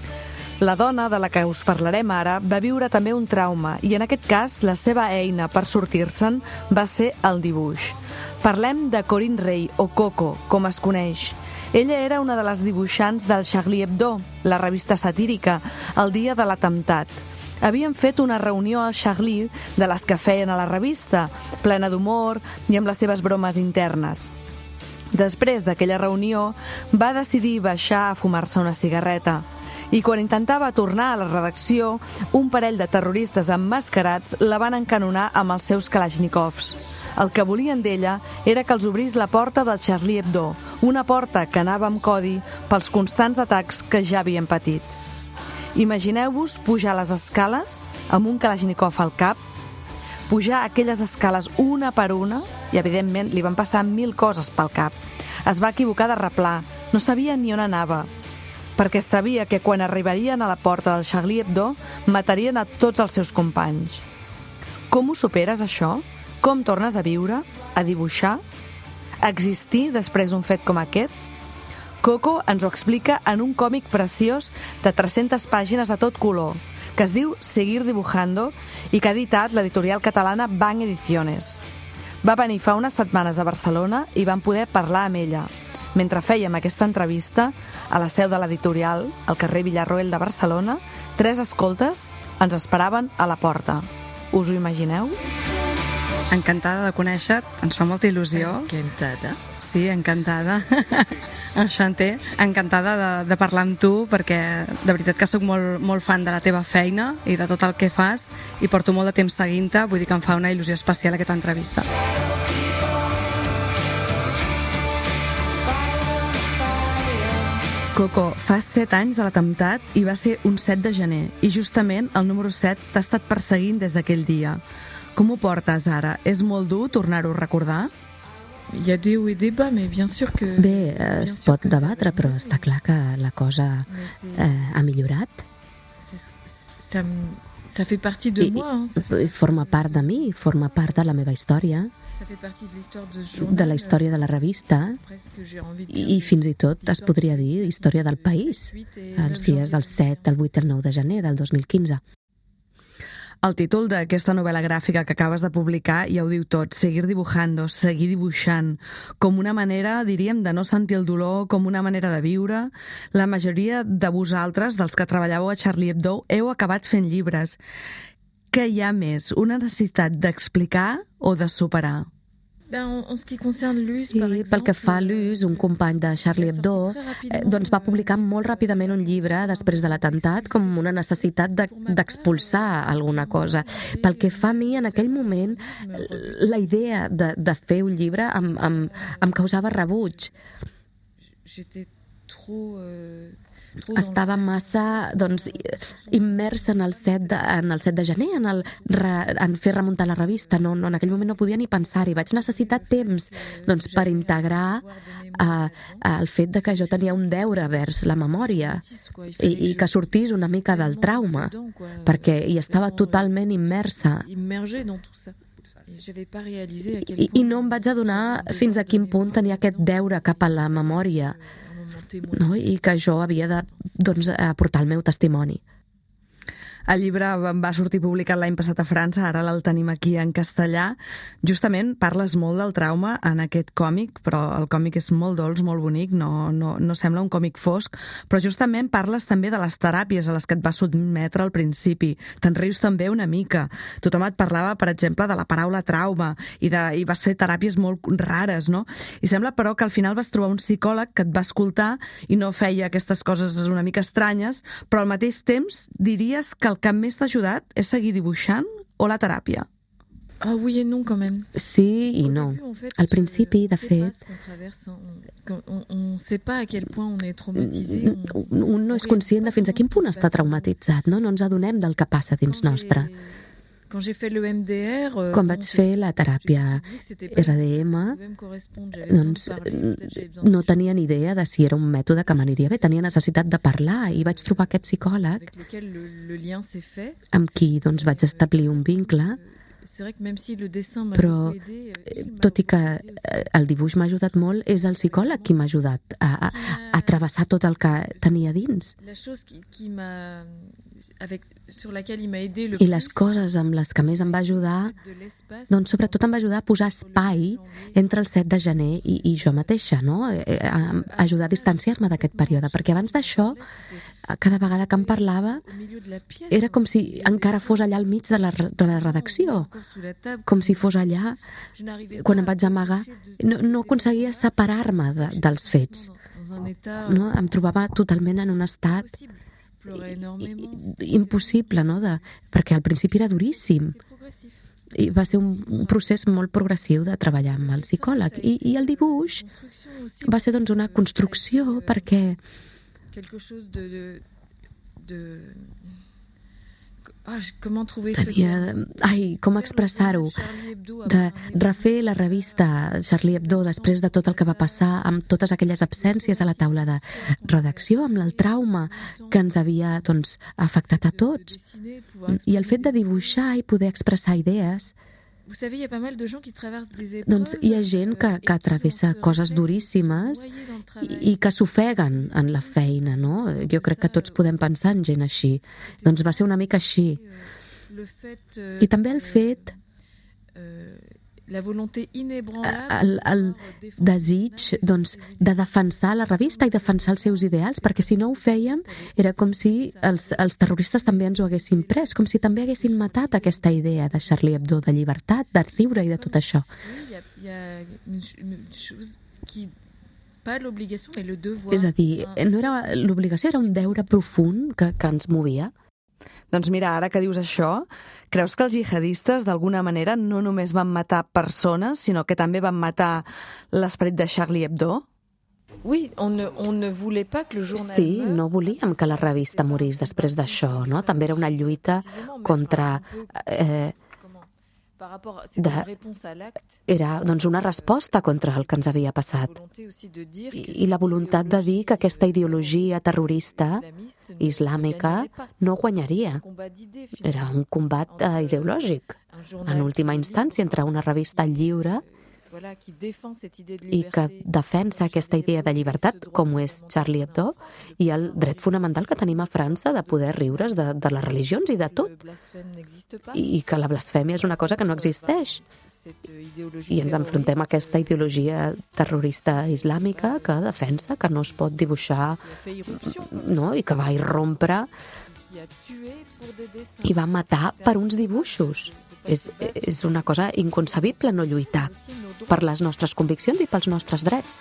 La dona de la que us parlarem ara va viure també un trauma i en aquest cas la seva eina per sortir-se'n va ser el dibuix. Parlem de Corinne Rey, o Coco, com es coneix. Ella era una de les dibuixants del Charlie Hebdo, la revista satírica, el dia de l'atemptat. Havien fet una reunió a Charlie de les que feien a la revista, plena d'humor i amb les seves bromes internes. Després d'aquella reunió, va decidir baixar a fumar-se una cigarreta. I quan intentava tornar a la redacció, un parell de terroristes emmascarats la van encanonar amb els seus kalashnikovs. El que volien d'ella era que els obrís la porta del Charlie Hebdo, una porta que anava amb codi pels constants atacs que ja havien patit. Imagineu-vos pujar les escales amb un kalashnikov al cap, pujar aquelles escales una per una, i evidentment li van passar mil coses pel cap. Es va equivocar de replà, no sabia ni on anava, perquè sabia que quan arribarien a la porta del Charlie Hebdo matarien a tots els seus companys. Com ho superes, això? Com tornes a viure? A dibuixar? A existir després d'un fet com aquest? Coco ens ho explica en un còmic preciós de tres-centes pàgines a tot color, que es diu Seguir dibujando i que ha editat l'editorial catalana Banc Ediciones. Va venir fa unes setmanes a Barcelona i vam poder parlar amb ella. Mentre fèiem aquesta entrevista, a la seu de l'editorial, al carrer Villarroel de Barcelona, tres escoltes ens esperaven a la porta. Us ho imagineu? Encantada de conèixer-te, ens fa molta il·lusió. Encantada. Sí, encantada. Enchanté. Encantada de, de parlar amb tu, perquè de veritat que sóc molt, molt fan de la teva feina i de tot el que fas, i porto molt de temps seguint-te, vull dir que em fa una il·lusió especial aquesta entrevista. Coco, fa set anys de l'atemptat i va ser un set de gener, i justament el número set t'ha estat perseguint des d'aquell dia. Com ho portes ara? És molt dur tornar-ho a recordar? Il y a des hauts et des bas, mais bien sûr que... Bé, es pot debatre, però està clar que la cosa eh, ha millorat. Ça, ça fait partie de I, moi. Hein, ça fait... Forma part de mi, forma part de la meva història, ça fait partie de l'histoire de ce journal, de la història de la revista, i, i fins i tot es podria dir història del país, els dies del set, del vuit i el nou de gener del dos mil quinze. El títol d'aquesta novel·la gràfica que acabes de publicar ja ho diu tot, Seguir dibujando, seguir dibuixant, com una manera, diríem, de no sentir el dolor, com una manera de viure. La majoria de vosaltres, dels que treballàveu a Charlie Hebdo, heu acabat fent llibres. Què hi ha més? Una necessitat d'explicar o de superar? Ben, en, en ce qui concerne Luz, sí, par exemple, pel que fa a Luz, un company de Charlie Hebdo, eh, doncs va publicar molt ràpidament un llibre després de l'atemptat com una necessitat d'expulsar de, alguna cosa. Pel que fa a mi, en aquell moment, la idea de, de fer un llibre em, em, em causava rebuig. J'étais trop... Euh... Estava massa doncs, immersa en el set de, en el set de gener, en, el, en fer remuntar la revista. No, no, en aquell moment no podia ni pensar-hi. Vaig necessitar temps doncs, per integrar uh, el fet de que jo tenia un deure vers la memòria i, i que sortís una mica del trauma, perquè hi estava totalment immersa. I, i no em vaig adonar fins a quin punt tenia aquest deure cap a la memòria, no? I que jo havia de doncs, aportar el meu testimoni. El llibre va sortir publicat l'any passat a França, ara el tenim aquí en castellà. Justament parles molt del trauma en aquest còmic, però el còmic és molt dolç, molt bonic, no, no, no sembla un còmic fosc, però justament parles també de les teràpies a les que et vas sotmetre al principi. Te'n rius també una mica. Tothom et parlava, per exemple, de la paraula trauma i, de, i vas fer teràpies molt rares, no? I sembla, però, que al final vas trobar un psicòleg que et va escoltar i no feia aquestes coses una mica estranyes, però al mateix temps diries que el que més t'ha ajudat és seguir dibuixant o la teràpia? Ah, oui et non, quand même. Sí i no. Al principi, de fet... On sait pas a quel point on est traumatisé. Un no és conscient de fins a quin punt està traumatitzat, no? No ens adonem del que passa dins nostre. Quan vaig fer la teràpia R D M, doncs no tenia ni idea de si era un mètode que m'aniria bé, tenia necessitat de parlar i vaig trobar aquest psicòleg amb qui doncs, vaig establir un vincle, però tot i que el dibuix m'ha ajudat molt, és el psicòleg qui m'ha ajudat a, a, a travessar tot el que tenia dins. I les coses amb les que més em va ajudar, doncs sobretot em va ajudar a posar espai entre el set de gener i, i jo mateixa, no? A, a ajudar a distanciar-me d'aquest període, perquè abans d'això, cada vegada que em parlava, era com si encara fos allà al mig de la, de la redacció, com si fos allà, quan em vaig amagar, no, no aconseguia separar-me de, dels fets, no? Em trobava totalment en un estat impossible, no? De, perquè al principi era duríssim. I va ser un procés molt progressiu de treballar amb el psicòleg. I, i el dibuix va ser doncs, una construcció perquè tenia... Ai, com expressar-ho? De refer la revista Charlie Hebdo després de tot el que va passar, amb totes aquelles absències a la taula de redacció, amb el trauma que ens havia doncs, afectat a tots. I el fet de dibuixar i poder expressar idees, doncs hi ha gent que, que travessa coses duríssimes i, i que s'ofeguen en la feina, no? Jo crec que tots podem pensar en gent així. Doncs va ser una mica així. I també el fet... El, el desig doncs, de defensar la revista i defensar els seus ideals, perquè si no ho fèiem era com si els, els terroristes també ens ho haguessin pres, com si també haguessin matat aquesta idea de Charlie Hebdo, de llibertat, de riure i de tot això. És a dir, no era l'obligació, era un deure profund que, que ens movia. Doncs mira, ara que dius això, creus que els jihadistes d'alguna manera no només van matar persones, sinó que també van matar l'esperit de Charlie Hebdo? Sí, no volíem que la revista morís després d'això, no? També era una lluita contra... Eh, de, era doncs, una resposta contra el que ens havia passat. I, I la voluntat de dir que aquesta ideologia terrorista islàmica no guanyaria. Era un combat eh, ideològic, en última instància, entre una revista lliure i que defensa aquesta idea de llibertat, com ho és Charlie Hebdo, i el dret fonamental que tenim a França de poder riure's de, de les religions i de tot. I que la blasfèmia és una cosa que no existeix. I ens enfrontem a aquesta ideologia terrorista islàmica que defensa que no es pot dibuixar, no? I que va irrompre i va matar per uns dibuixos. És, és una cosa inconcebible no lluitar per les nostres conviccions i pels nostres drets.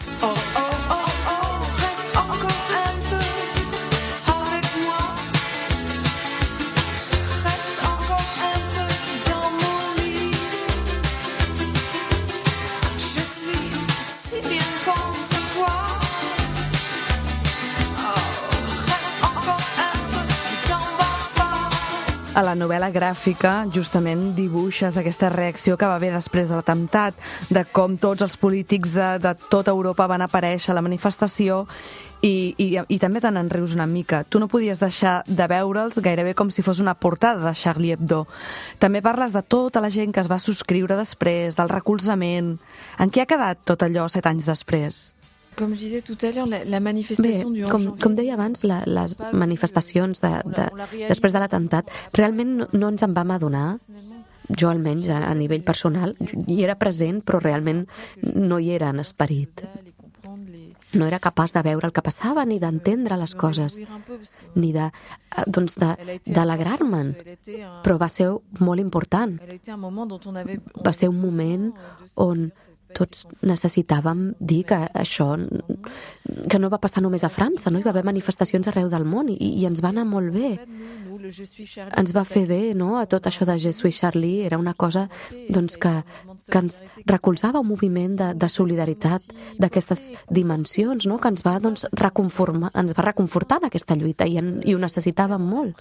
A la novel·la gràfica, justament, dibuixes aquesta reacció que va haver després de l'atemptat, de com tots els polítics de, de tota Europa van aparèixer a la manifestació i, i, i també te n'en rius una mica. Tu no podies deixar de veure'ls gairebé com si fos una portada de Charlie Hebdo. També parles de tota la gent que es va subscriure després, del recolzament. En què ha quedat tot allò set anys després? Com je disais tout à l'heure, la, la manifestation Bé, du com, com deia abans, la, les manifestacions de, de, després de l'atemptat, realment no, no ens en vam adonar, jo almenys a, a nivell personal, hi era present, però realment no hi era en esperit. No era capaç de veure el que passava, ni d'entendre les coses, ni de, doncs de, d'alegrar-me'n, però va ser molt important. Va ser un moment on tots necessitàvem dir que això que no va passar només a França, no? Hi va haver manifestacions arreu del món i, i ens va anar molt bé. Ens va fer bé, no? A tot això de Je suis Charlie era una cosa doncs, que, que ens recolzava un moviment de, de solidaritat d'aquestes dimensions, no? Que ens va, doncs, reconformar, ens va reconfortar en aquesta lluita i, en, i ho necessitàvem molt.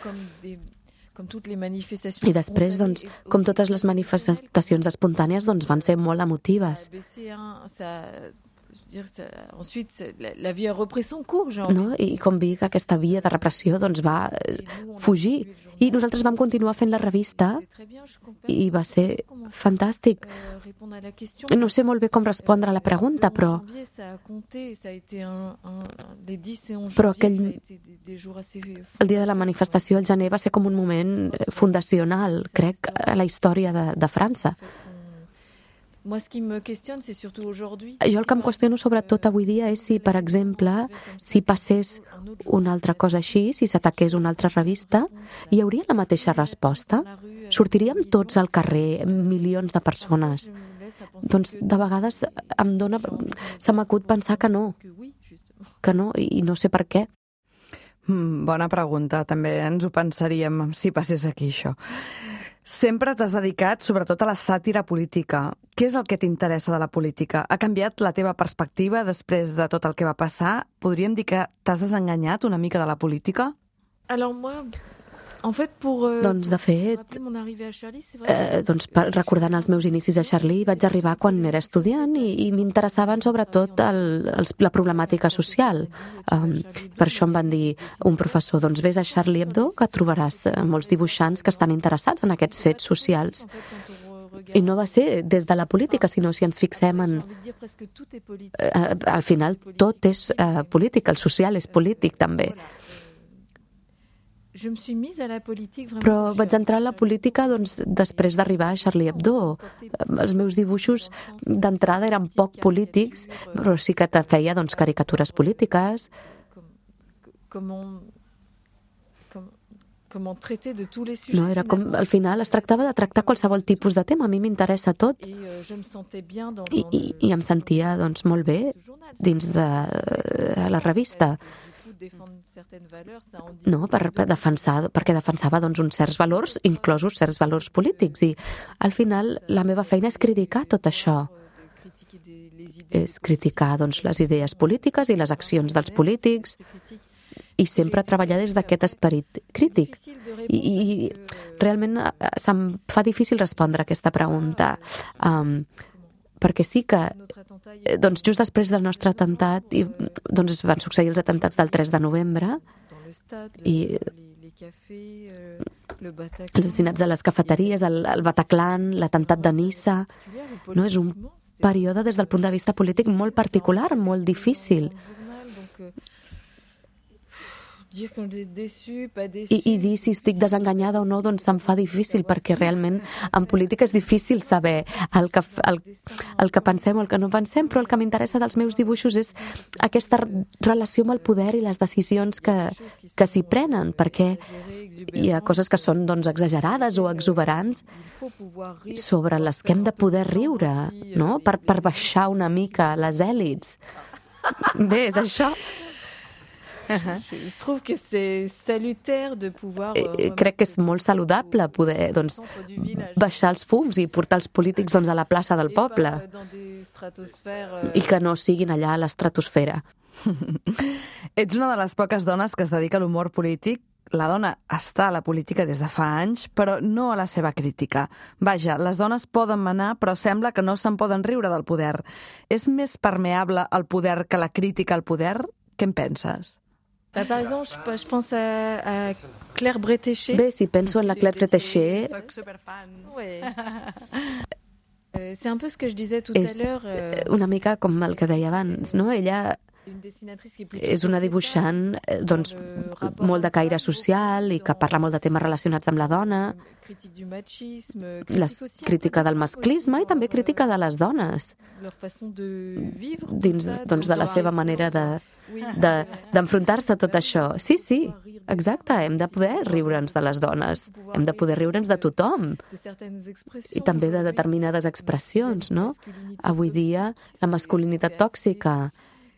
I després, doncs, com totes les manifestacions espontànies, doncs, van ser molt emotives. No? I com vi que aquesta via de repressió doncs, va fugir. I nosaltres vam continuar fent la revista i va ser fantàstic. No sé molt bé com respondre a la pregunta, però però aquell el dia de la manifestació al gener va ser com un moment fundacional, crec, a la història de, de França. Jo el que em qüestiono sobretot avui dia és si, per exemple, si passés una altra cosa així, si s'ataqués una altra revista, hi hauria la mateixa resposta? Sortiríem tots al carrer, milions de persones? Doncs de vegades em dona, se m'acut pensar que no, que no, i no sé per què. Mm, bona pregunta, també ens ho pensaríem si passés aquí això. Sempre t'has dedicat, sobretot, a la sàtira política. Què és el que t'interessa de la política? Ha canviat la teva perspectiva després de tot el que va passar? Podríem dir que t'has desenganyat una mica de la política? Alors moi, en fait, pour, euh, doncs, de fet, eh, doncs, per, recordant els meus inicis a Charlie, vaig arribar quan era estudiant i, i m'interessaven sobretot el, el, la problemàtica social. Um, per això em van dir un professor, doncs vés a Charlie Hebdo que trobaràs molts dibuixants que estan interessats en aquests fets socials. I no va ser des de la política, sinó si ens fixem en... Eh, al final tot és eh, polític, el social és polític també. Però vaig entrar a la política doncs, després d'arribar a Charlie Hebdo. Els meus dibuixos d'entrada eren poc polítics, però sí que te feia doncs, caricatures polítiques. No, era com, al final es tractava de tractar qualsevol tipus de tema. A mi m'interessa tot. I, i, i em sentia doncs, molt bé dins de la revista. No, per, per defensar, perquè defensava doncs, uns certs valors, inclosos certs valors polítics, i al final la meva feina és criticar tot això. és criticar doncs, les idees polítiques i les accions dels polítics i sempre treballar des d'aquest esperit crític. I, i realment se'm fa difícil respondre a aquesta pregunta, um, perquè sí que doncs, just després del nostre atemptat i, doncs, van succeir els atemptats del tres de novembre i els assassinats a les cafeteries, el, el Bataclan, l'atemptat de Niça, no? És un període des del punt de vista polític molt particular, molt difícil. I, i dir si estic desenganyada o no, doncs se'm fa difícil, perquè realment en política és difícil saber el que, el, el que pensem o el que no pensem, però el que m'interessa dels meus dibuixos és aquesta relació amb el poder i les decisions que, que s'hi prenen, perquè hi ha coses que són doncs, exagerades o exuberants sobre les que hem de poder riure, no? per, per baixar una mica les èlits. Bé, és això. Uh-huh. Je trouve que c'est salutaire de pouvoir... Eh, crec que és molt saludable poder doncs, baixar els fums i portar els polítics doncs, a la plaça del poble i que no siguin allà a l'estratosfera. Ets una de les poques dones que es dedica a l'humor polític. La dona està a la política des de fa anys, però no a la seva crítica. Vaja, les dones poden manar, però sembla que no se'n poden riure del poder. És més permeable el poder que la crítica al poder? Què en penses? Bah, par exemple, je, je pense à, à Claire Bretéché. Bé, si penso en la Claire Bretéché... Ouais. euh, c'est un peu ce que je disais tout à l'heure. Euh... Una mica com el que deia abans, no? Ella és una dibuixant doncs, molt de caire social i que parla molt de temes relacionats amb la dona, la crítica del masclisme i també crítica de les dones dins doncs, de la seva manera de, de, d'enfrontar-se a tot això. Sí, sí, exacte, hem de poder riure'ns de les dones, hem de poder riure'ns de tothom i també de determinades expressions, no? Avui dia la masculinitat tòxica.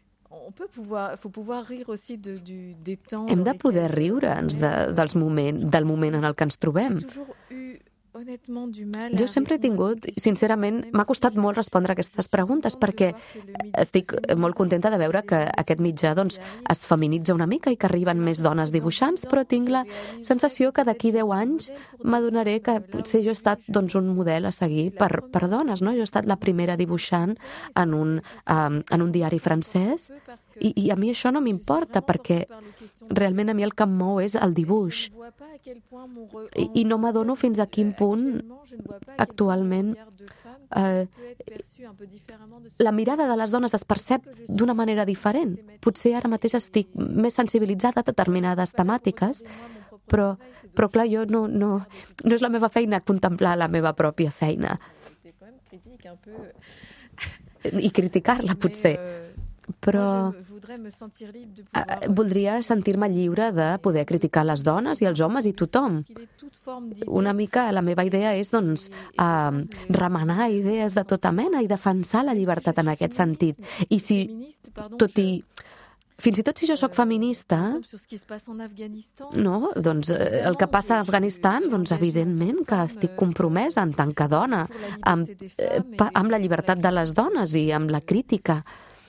Hem de poder riure'ns de, dels moment, del moment en el que ens trobem. Jo sempre he tingut, sincerament, m'ha costat molt respondre aquestes preguntes perquè estic molt contenta de veure que aquest mitjà doncs, es feminitza una mica i que arriben més dones dibuixants, però tinc la sensació que d'aquí deu anys m'adonaré que potser jo he estat doncs, un model a seguir per, per dones. No? Jo he estat la primera dibuixant en un, um, en un diari francès i, i a mi això no m'importa perquè realment a mi el que em mou és el dibuix. I, i no m'adono fins a quin punt actualment eh, la mirada de les dones es percep d'una manera diferent. Potser ara mateix estic més sensibilitzada a determinades temàtiques, però, però clar, jo no, no, no és la meva feina contemplar la meva pròpia feina. I criticar-la, potser. Però voldria sentir-me lliure de poder criticar les dones i els homes i tothom. Una mica la meva idea és doncs, uh, remenar idees de tota mena i defensar la llibertat en aquest sentit. I si, tot i... Fins i tot si jo sóc feminista, no, doncs el que passa a Afganistan, doncs evidentment que estic compromesa en tant que dona amb, amb la llibertat de les dones i amb la crítica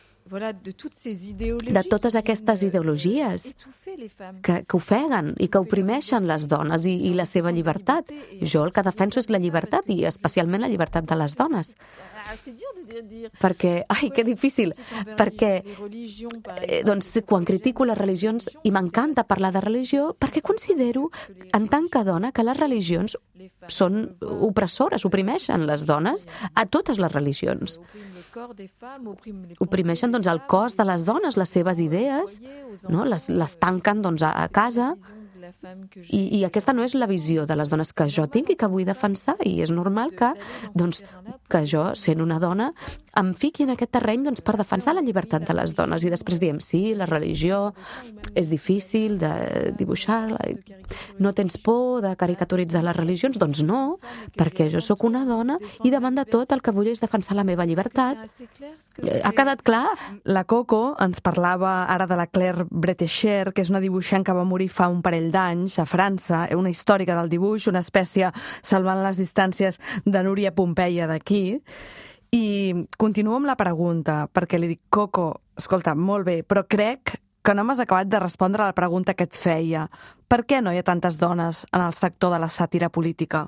de totes aquestes ideologies que, que ofeguen i que oprimeixen les dones i, i la seva llibertat. Jo el que defenso és la llibertat i especialment la llibertat de les dones. Perquè, ai, que difícil, perquè eh, doncs, quan critico les religions i m'encanta parlar de religió, perquè considero, en tant que dona, que les religions són opressores, oprimeixen les dones a totes les religions. Oprimeixen doncs, el cos de les dones, les seves idees, no? les, les tanquen doncs, a, a casa. I, I aquesta no és la visió de les dones que jo tinc i que vull defensar, i és normal que, doncs, que jo, sent una dona, em fiqui en aquest terreny doncs, per defensar la llibertat de les dones. I després diem, sí, la religió és difícil de dibuixar, no tens por de caricaturitzar les religions? Doncs no, perquè jo sóc una dona i davant de tot el que vull és defensar la meva llibertat. Ha quedat clar? La Coco ens parlava ara de la Claire Bretéché, que és una dibuixant que va morir fa un parell d'anys a França, una històrica del dibuix, una espècie salvant les distàncies de Núria Pompeia d'aquí. I continuo amb la pregunta, perquè li dic, Coco, escolta, molt bé, però crec que no m'has acabat de respondre a la pregunta que et feia. Per què no hi ha tantes dones en el sector de la sàtira política?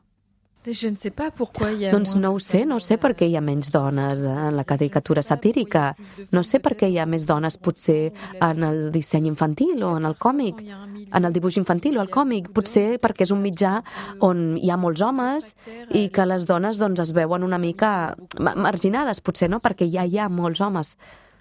Doncs no ho sé, no sé per què hi ha menys dones en la caricatura satírica. No sé per què hi ha més dones potser en el disseny infantil o en el còmic, en el dibuix infantil o el còmic. Potser perquè és un mitjà on hi ha molts homes i que les dones doncs, es veuen una mica marginades, potser, no? Perquè ja hi ha molts homes.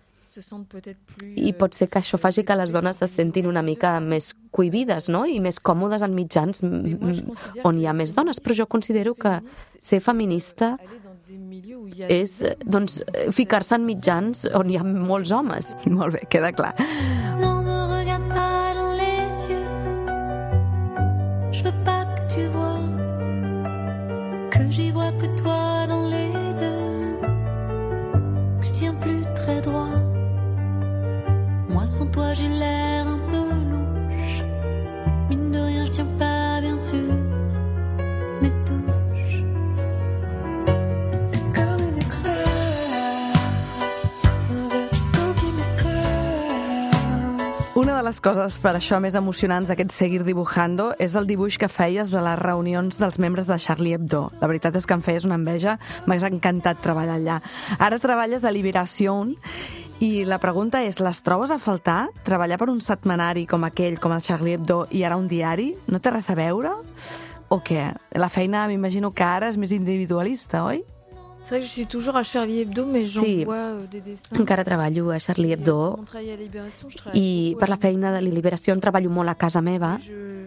I pot ser que això faci que les dones se sentin una mica més cohibides, no? I més còmodes en mitjans on hi ha més dones. Però jo considero que ser feminista és doncs, ficar-se en mitjans on hi ha molts homes. Molt bé, queda clar. Non me regarde pas dans les yeux. Je veux pas que tu vois que j'y vois que toi dans les deux. Que je tiens plus très droit. Moi sans toi j'ai l'air un peu louche. Mine de rien je tiens pas bien sûr mes touches. T'es comme une extase, un vertigo qui m'écrase. Una de les coses per això més emocionants d'aquest Seguir Dibujando és el dibuix que feies de les reunions dels membres de Charlie Hebdo. La veritat és que em feies una enveja, m'ha encantat treballar allà. Ara treballes a Liberación i la pregunta és, les trobes a faltar? Treballar per un setmanari com aquell, com el Charlie Hebdo, i ara un diari? No té res a veure? O què? La feina m'imagino que ara és més individualista, oi? C'est vrai que je suis toujours à Charlie Hebdo, mais Sí, j'envoie euh, des dessins. encara treballo a Charlie Et pour Hebdo mon travail à Libération, je travaille i beaucoup per la avec- feina de Liberació treballo molt a casa meva, Je-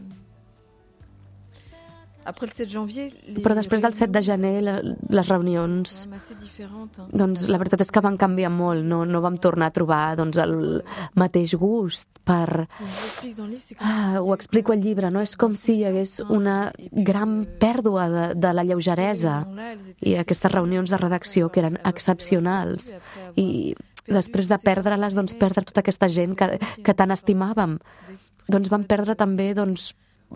Après le sept janvier, les però després del set de gener la- les reunions sont quand même assez différentes, hein. doncs la veritat és que van canviar molt, no, no vam tornar a trobar doncs, el mateix gust per... Je l'explique dans le livre, c'est comme Ah, ho explico al llibre, no? És com si hi hagués una gran pèrdua de, de la lleugeresa i aquestes reunions de redacció que eren excepcionals i després de perdre-les, doncs perdre tota aquesta gent que, que tant estimàvem, doncs vam perdre també doncs,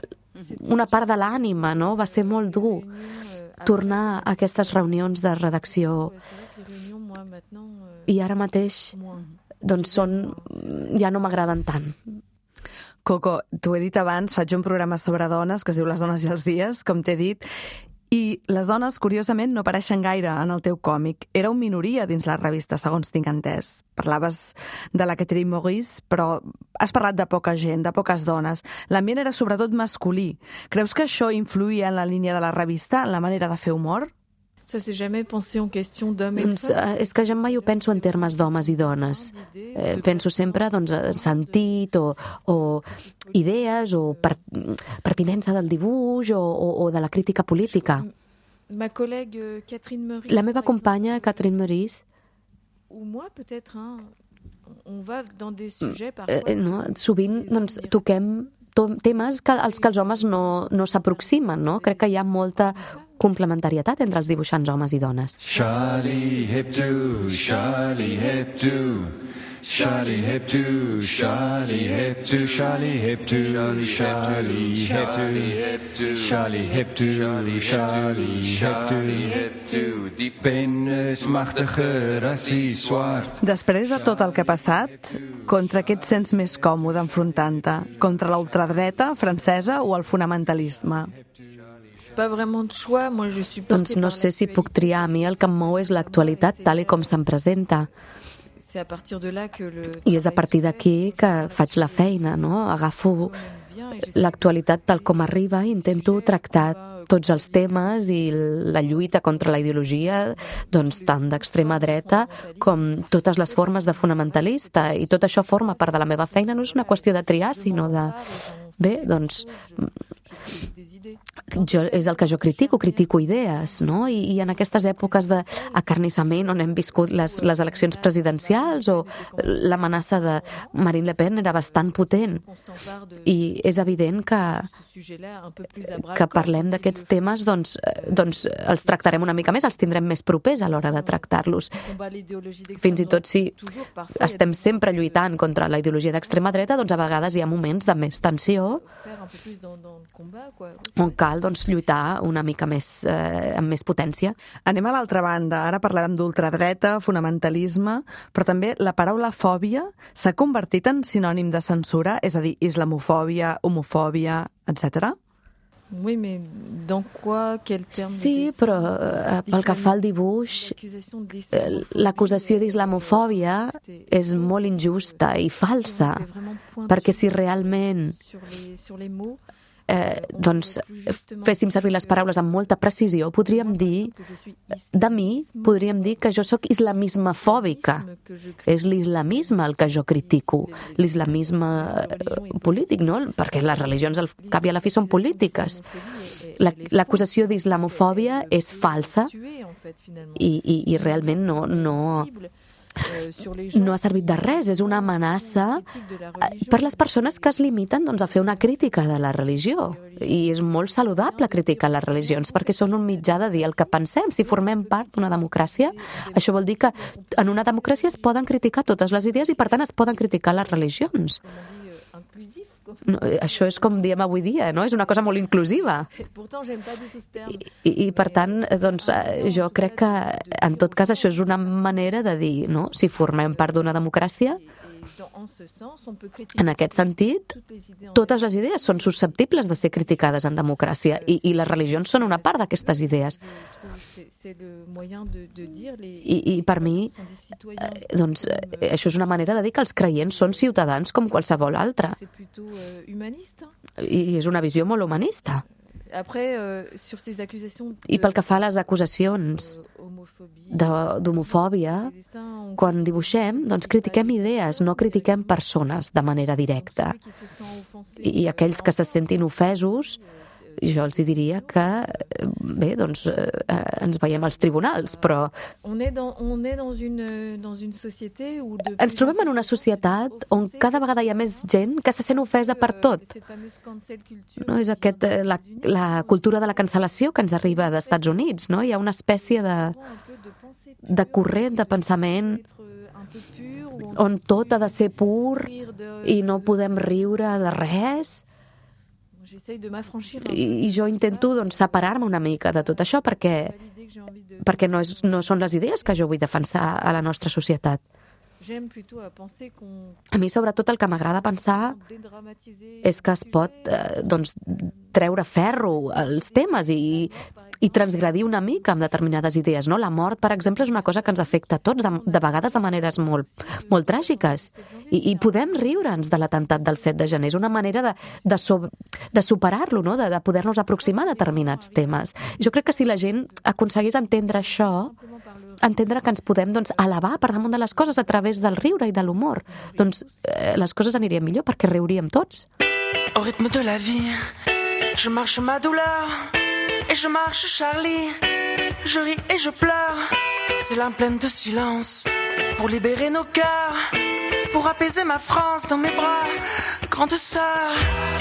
una part de l'ànima, no? Va ser molt dur tornar a aquestes reunions de redacció C'est vrai que les réunions, moi, maintenant, euh, i ara mateix moins. doncs són, ja no m'agraden tant. Coco, t'ho he dit abans, faig un programa sobre dones que es diu Les dones i els dies, com t'he dit, i les dones, curiosament, no apareixen gaire en el teu còmic. Era un minoria dins la revista, segons tinc entès. Parlaves de la Catherine Maurice, però has parlat de poca gent, de poques dones. L'ambient era sobretot masculí. Creus que això influïa en la línia de la revista, en la manera de fer humor? Ça, c'est jamais pensé en question d'hommes et de Doncs, femmes. eh, és que ja mai ho penso en termes d'homes i dones. Eh, penso sempre doncs, en sentit o, o idees o per, pertinença del dibuix o, o, o de la crítica política. Ma collègue euh, Catherine Meurice, La meva par exemple, companya, Catherine Meurice, ou moi peut-être, hein, on va dans des sujets eh, parfois. no, sovint doncs, toquem to temes que, als que els homes no, no s'aproximen, no? Crec que hi ha molta complementarietat entre els dibuixants homes i dones. Charlie Hebdo, Charlie Hebdo, Charlie Hebdo, Charlie Hebdo, Charlie Hebdo, Charlie Hebdo, Charlie Hebdo, Charlie Hebdo, die pen is machtiger as die swart. Després de tot el que ha passat, contra què et sents més còmode enfrontant-te? Contra la ultradreta francesa o el fonamentalisme? Pas vraiment de choix, moi je suis Doncs portée no par sé si puc triar. A mi el que em mou és l'actualitat tal i com se'm presenta. C'est à partir de là que le I és a partir d'aquí que faig la feina, no? Agafo l'actualitat tal com arriba i intento tractar tots els temes i la lluita contra la ideologia, doncs tant d'extrema dreta com totes les formes de fonamentalista, i tot això forma part de la meva feina. No és una qüestió de triar, sinó de... Bé, doncs, jo, és el que jo critico, critico idees, no? I, i en aquestes èpoques d'acarnissament on hem viscut les, les eleccions presidencials o l'amenaça de Marine Le Pen era bastant potent. I és evident que, que parlem d'aquests temes, doncs, doncs els tractarem una mica més, els tindrem més propers a l'hora de tractar-los. Fins i tot si estem sempre lluitant contra la ideologia d'extrema dreta, doncs a vegades hi ha moments de més tensió situació on cal doncs, lluitar una mica més, eh, amb més potència. Anem a l'altra banda. Ara parlem d'ultradreta, fonamentalisme, però també la paraula fòbia s'ha convertit en sinònim de censura, és a dir, islamofòbia, homofòbia, etcètera. Oui, mais dans quoi, quel terme? Sí, però eh, pel que fa al dibuix, eh, l'acusació d'islamofòbia és molt injusta i falsa, perquè si realment eh, doncs, féssim servir les paraules amb molta precisió, podríem dir, de mi, podríem dir que jo sóc islamismefòbica. És l'islamisme el que jo critico, l'islamisme polític, no? Perquè les religions al cap i a la fi són polítiques. L'acusació d'islamofòbia és falsa i, i, i realment no... no no ha servit de res, és una amenaça per les persones que es limiten doncs, a fer una crítica de la religió. I és molt saludable criticar les religions, perquè són un mitjà de dir el que pensem. Si formem part d'una democràcia, això vol dir que en una democràcia es poden criticar totes les idees i, per tant, es poden criticar les religions. No, això és com diem avui dia, no? És una cosa molt inclusiva. I, i per tant, doncs, jo crec que en tot cas això és una manera de dir, no? Si formem part d'una democràcia, en aquest sentit, totes les idees són susceptibles de ser criticades en democràcia i, i les religions són una part d'aquestes idees. I, i per mi, doncs, això és una manera de dir que els creients són ciutadans com qualsevol altre. I és una visió molt humanista. I pel que fa a les acusacions d'homofòbia, quan dibuixem, doncs critiquem idees, no critiquem persones de manera directa. I aquells que se sentin ofesos, jo els diria que, bé, doncs, eh, ens veiem als tribunals, però... Ens trobem en una societat on cada vegada hi ha més gent que se sent ofesa per tot. No? És aquest, la, la cultura de la cancel·lació que ens arriba dels Estats Units, no? Hi ha una espècie de, de corrent de pensament on tot ha de ser pur i no podem riure de res. I jo intento doncs, separar-me una mica de tot això perquè, perquè no, és, no són les idees que jo vull defensar a la nostra societat. A mi, sobretot, el que m'agrada pensar és que es pot eh, doncs, treure ferro als temes i, i transgredir una mica amb determinades idees. No? La mort, per exemple, és una cosa que ens afecta a tots, de, de vegades de maneres molt, molt tràgiques. I, i podem riure'ns de l'atemptat del set de gener. És una manera de, de, so, de superar-lo, no? de, de poder-nos aproximar a determinats temes. Jo crec que si la gent aconseguís entendre això, entendre que ens podem doncs, elevar per damunt de les coses a través del riure i de l'humor, doncs eh, les coses anirien millor perquè riuríem tots. Au rythme de la vie, je marche ma douleur et je marche Charlie, je ris et je pleure, c'est l'âme pleine de silence pour libérer nos cœurs, pour apaiser ma France dans mes bras, grande sœur.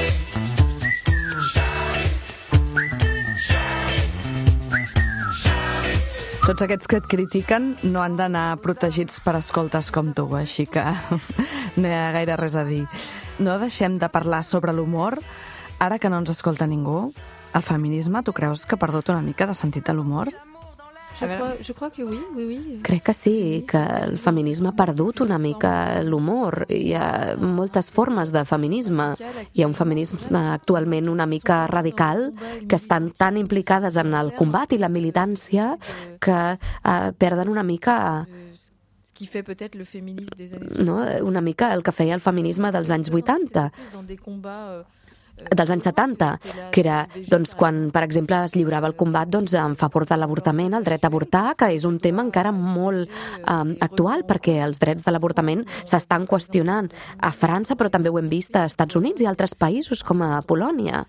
Tots aquests que et critiquen no han d'anar protegits per escoltes com tu, així que no hi ha gaire res a dir. No deixem de parlar sobre l'humor. Ara que no ens escolta ningú, el feminisme, tu creus que ha perdut una mica de sentit de l'humor? Je crois, je crois que oui, oui, oui. Crec que sí, que el feminisme ha perdut una mica l'humor. Hi ha moltes formes de feminisme. Hi ha un feminisme actualment una mica radical, que estan tan implicades en el combat i la militància que eh, perden una mica... Qui fait peut-être le féminisme des années no? Una mica el que feia el feminisme dels anys vuitanta. Dels anys setanta, que era doncs, quan, per exemple, es lliurava el combat doncs, en favor de l'avortament, el dret a avortar, que és un tema encara molt um, actual, perquè els drets de l'avortament s'estan qüestionant a França, però també ho hem vist a Estats Units i altres països, com a Polònia.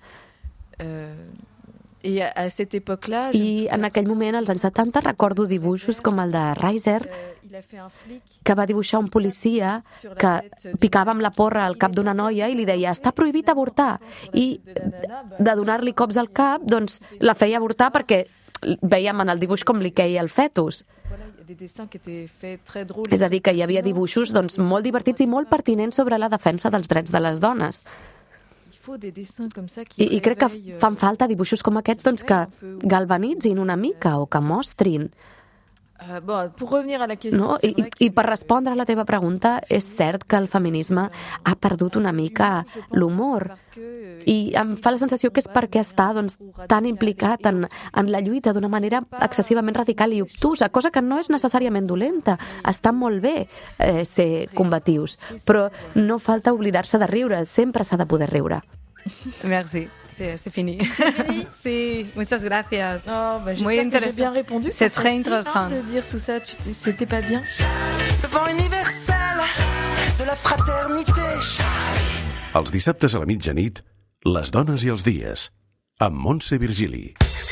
I a cette époque-là... I en aquell moment, als anys setanta, recordo dibuixos com el de Reiser, que va dibuixar un policia que picava amb la porra al cap d'una noia i li deia està prohibit avortar. I de donar-li cops al cap, doncs la feia avortar perquè veiem en el dibuix com li queia el fetus. És a dir, que hi havia dibuixos doncs, molt divertits i molt pertinents sobre la defensa dels drets de les dones. I, i crec que fan falta dibuixos com aquests doncs, que galvanitzin una mica o que mostrin. Uh, bon, pour revenir à la question, no? I, que... I per respondre a la teva pregunta, és cert que el feminisme ha perdut una mica l'humor. I em fa la sensació que és perquè està doncs, tan implicat en, en la lluita d'una manera excessivament radical i obtusa, cosa que no és necessàriament dolenta. Està molt bé eh, ser combatius, però no falta oblidar-se de riure, sempre s'ha de poder riure. Merci. C'est fini. fini. Sí, muchas gracias. Oh, bah, Muy interesante. Bien répondu. C'est très intéressant. De dire tout ça, tu, tu, c'était pas bien. Le vent universel de la fraternité. Els dissabtes a la mitjanit, les dones i els dies, amb Montse Virgili.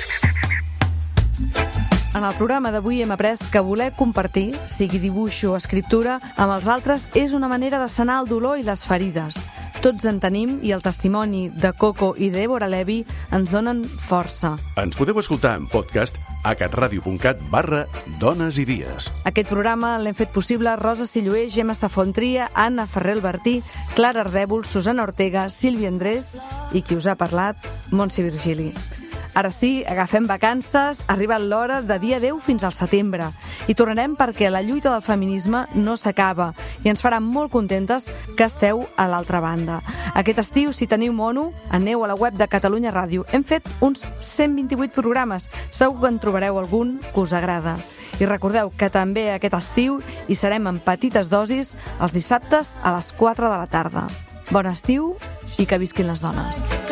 En el programa d'avui hem après que voler compartir, sigui dibuix o escriptura, amb els altres és una manera de sanar el dolor i les ferides. Tots en tenim i el testimoni de Coco i d'Ébora Levi ens donen força. Ens podeu escoltar en podcast a catradio.cat barra dones i dies. Aquest programa l'hem fet possible Rosa Silloé, Gemma Safontria, Anna Ferrer Albertí, Clara Ardèvol, Susana Ortega, Sílvia Andrés i qui us ha parlat, Montse Virgili. Ara sí, agafem vacances, ha arribat l'hora de dir adeu fins al setembre. I tornarem perquè la lluita del feminisme no s'acaba i ens farà molt contentes que esteu a l'altra banda. Aquest estiu, si teniu mono, aneu a la web de Catalunya Ràdio. Hem fet uns cent vint-i-vuit programes. Segur que en trobareu algun que us agrada. I recordeu que també aquest estiu hi serem en petites dosis els dissabtes a les quatre de la tarda. Bon estiu i que visquin les dones.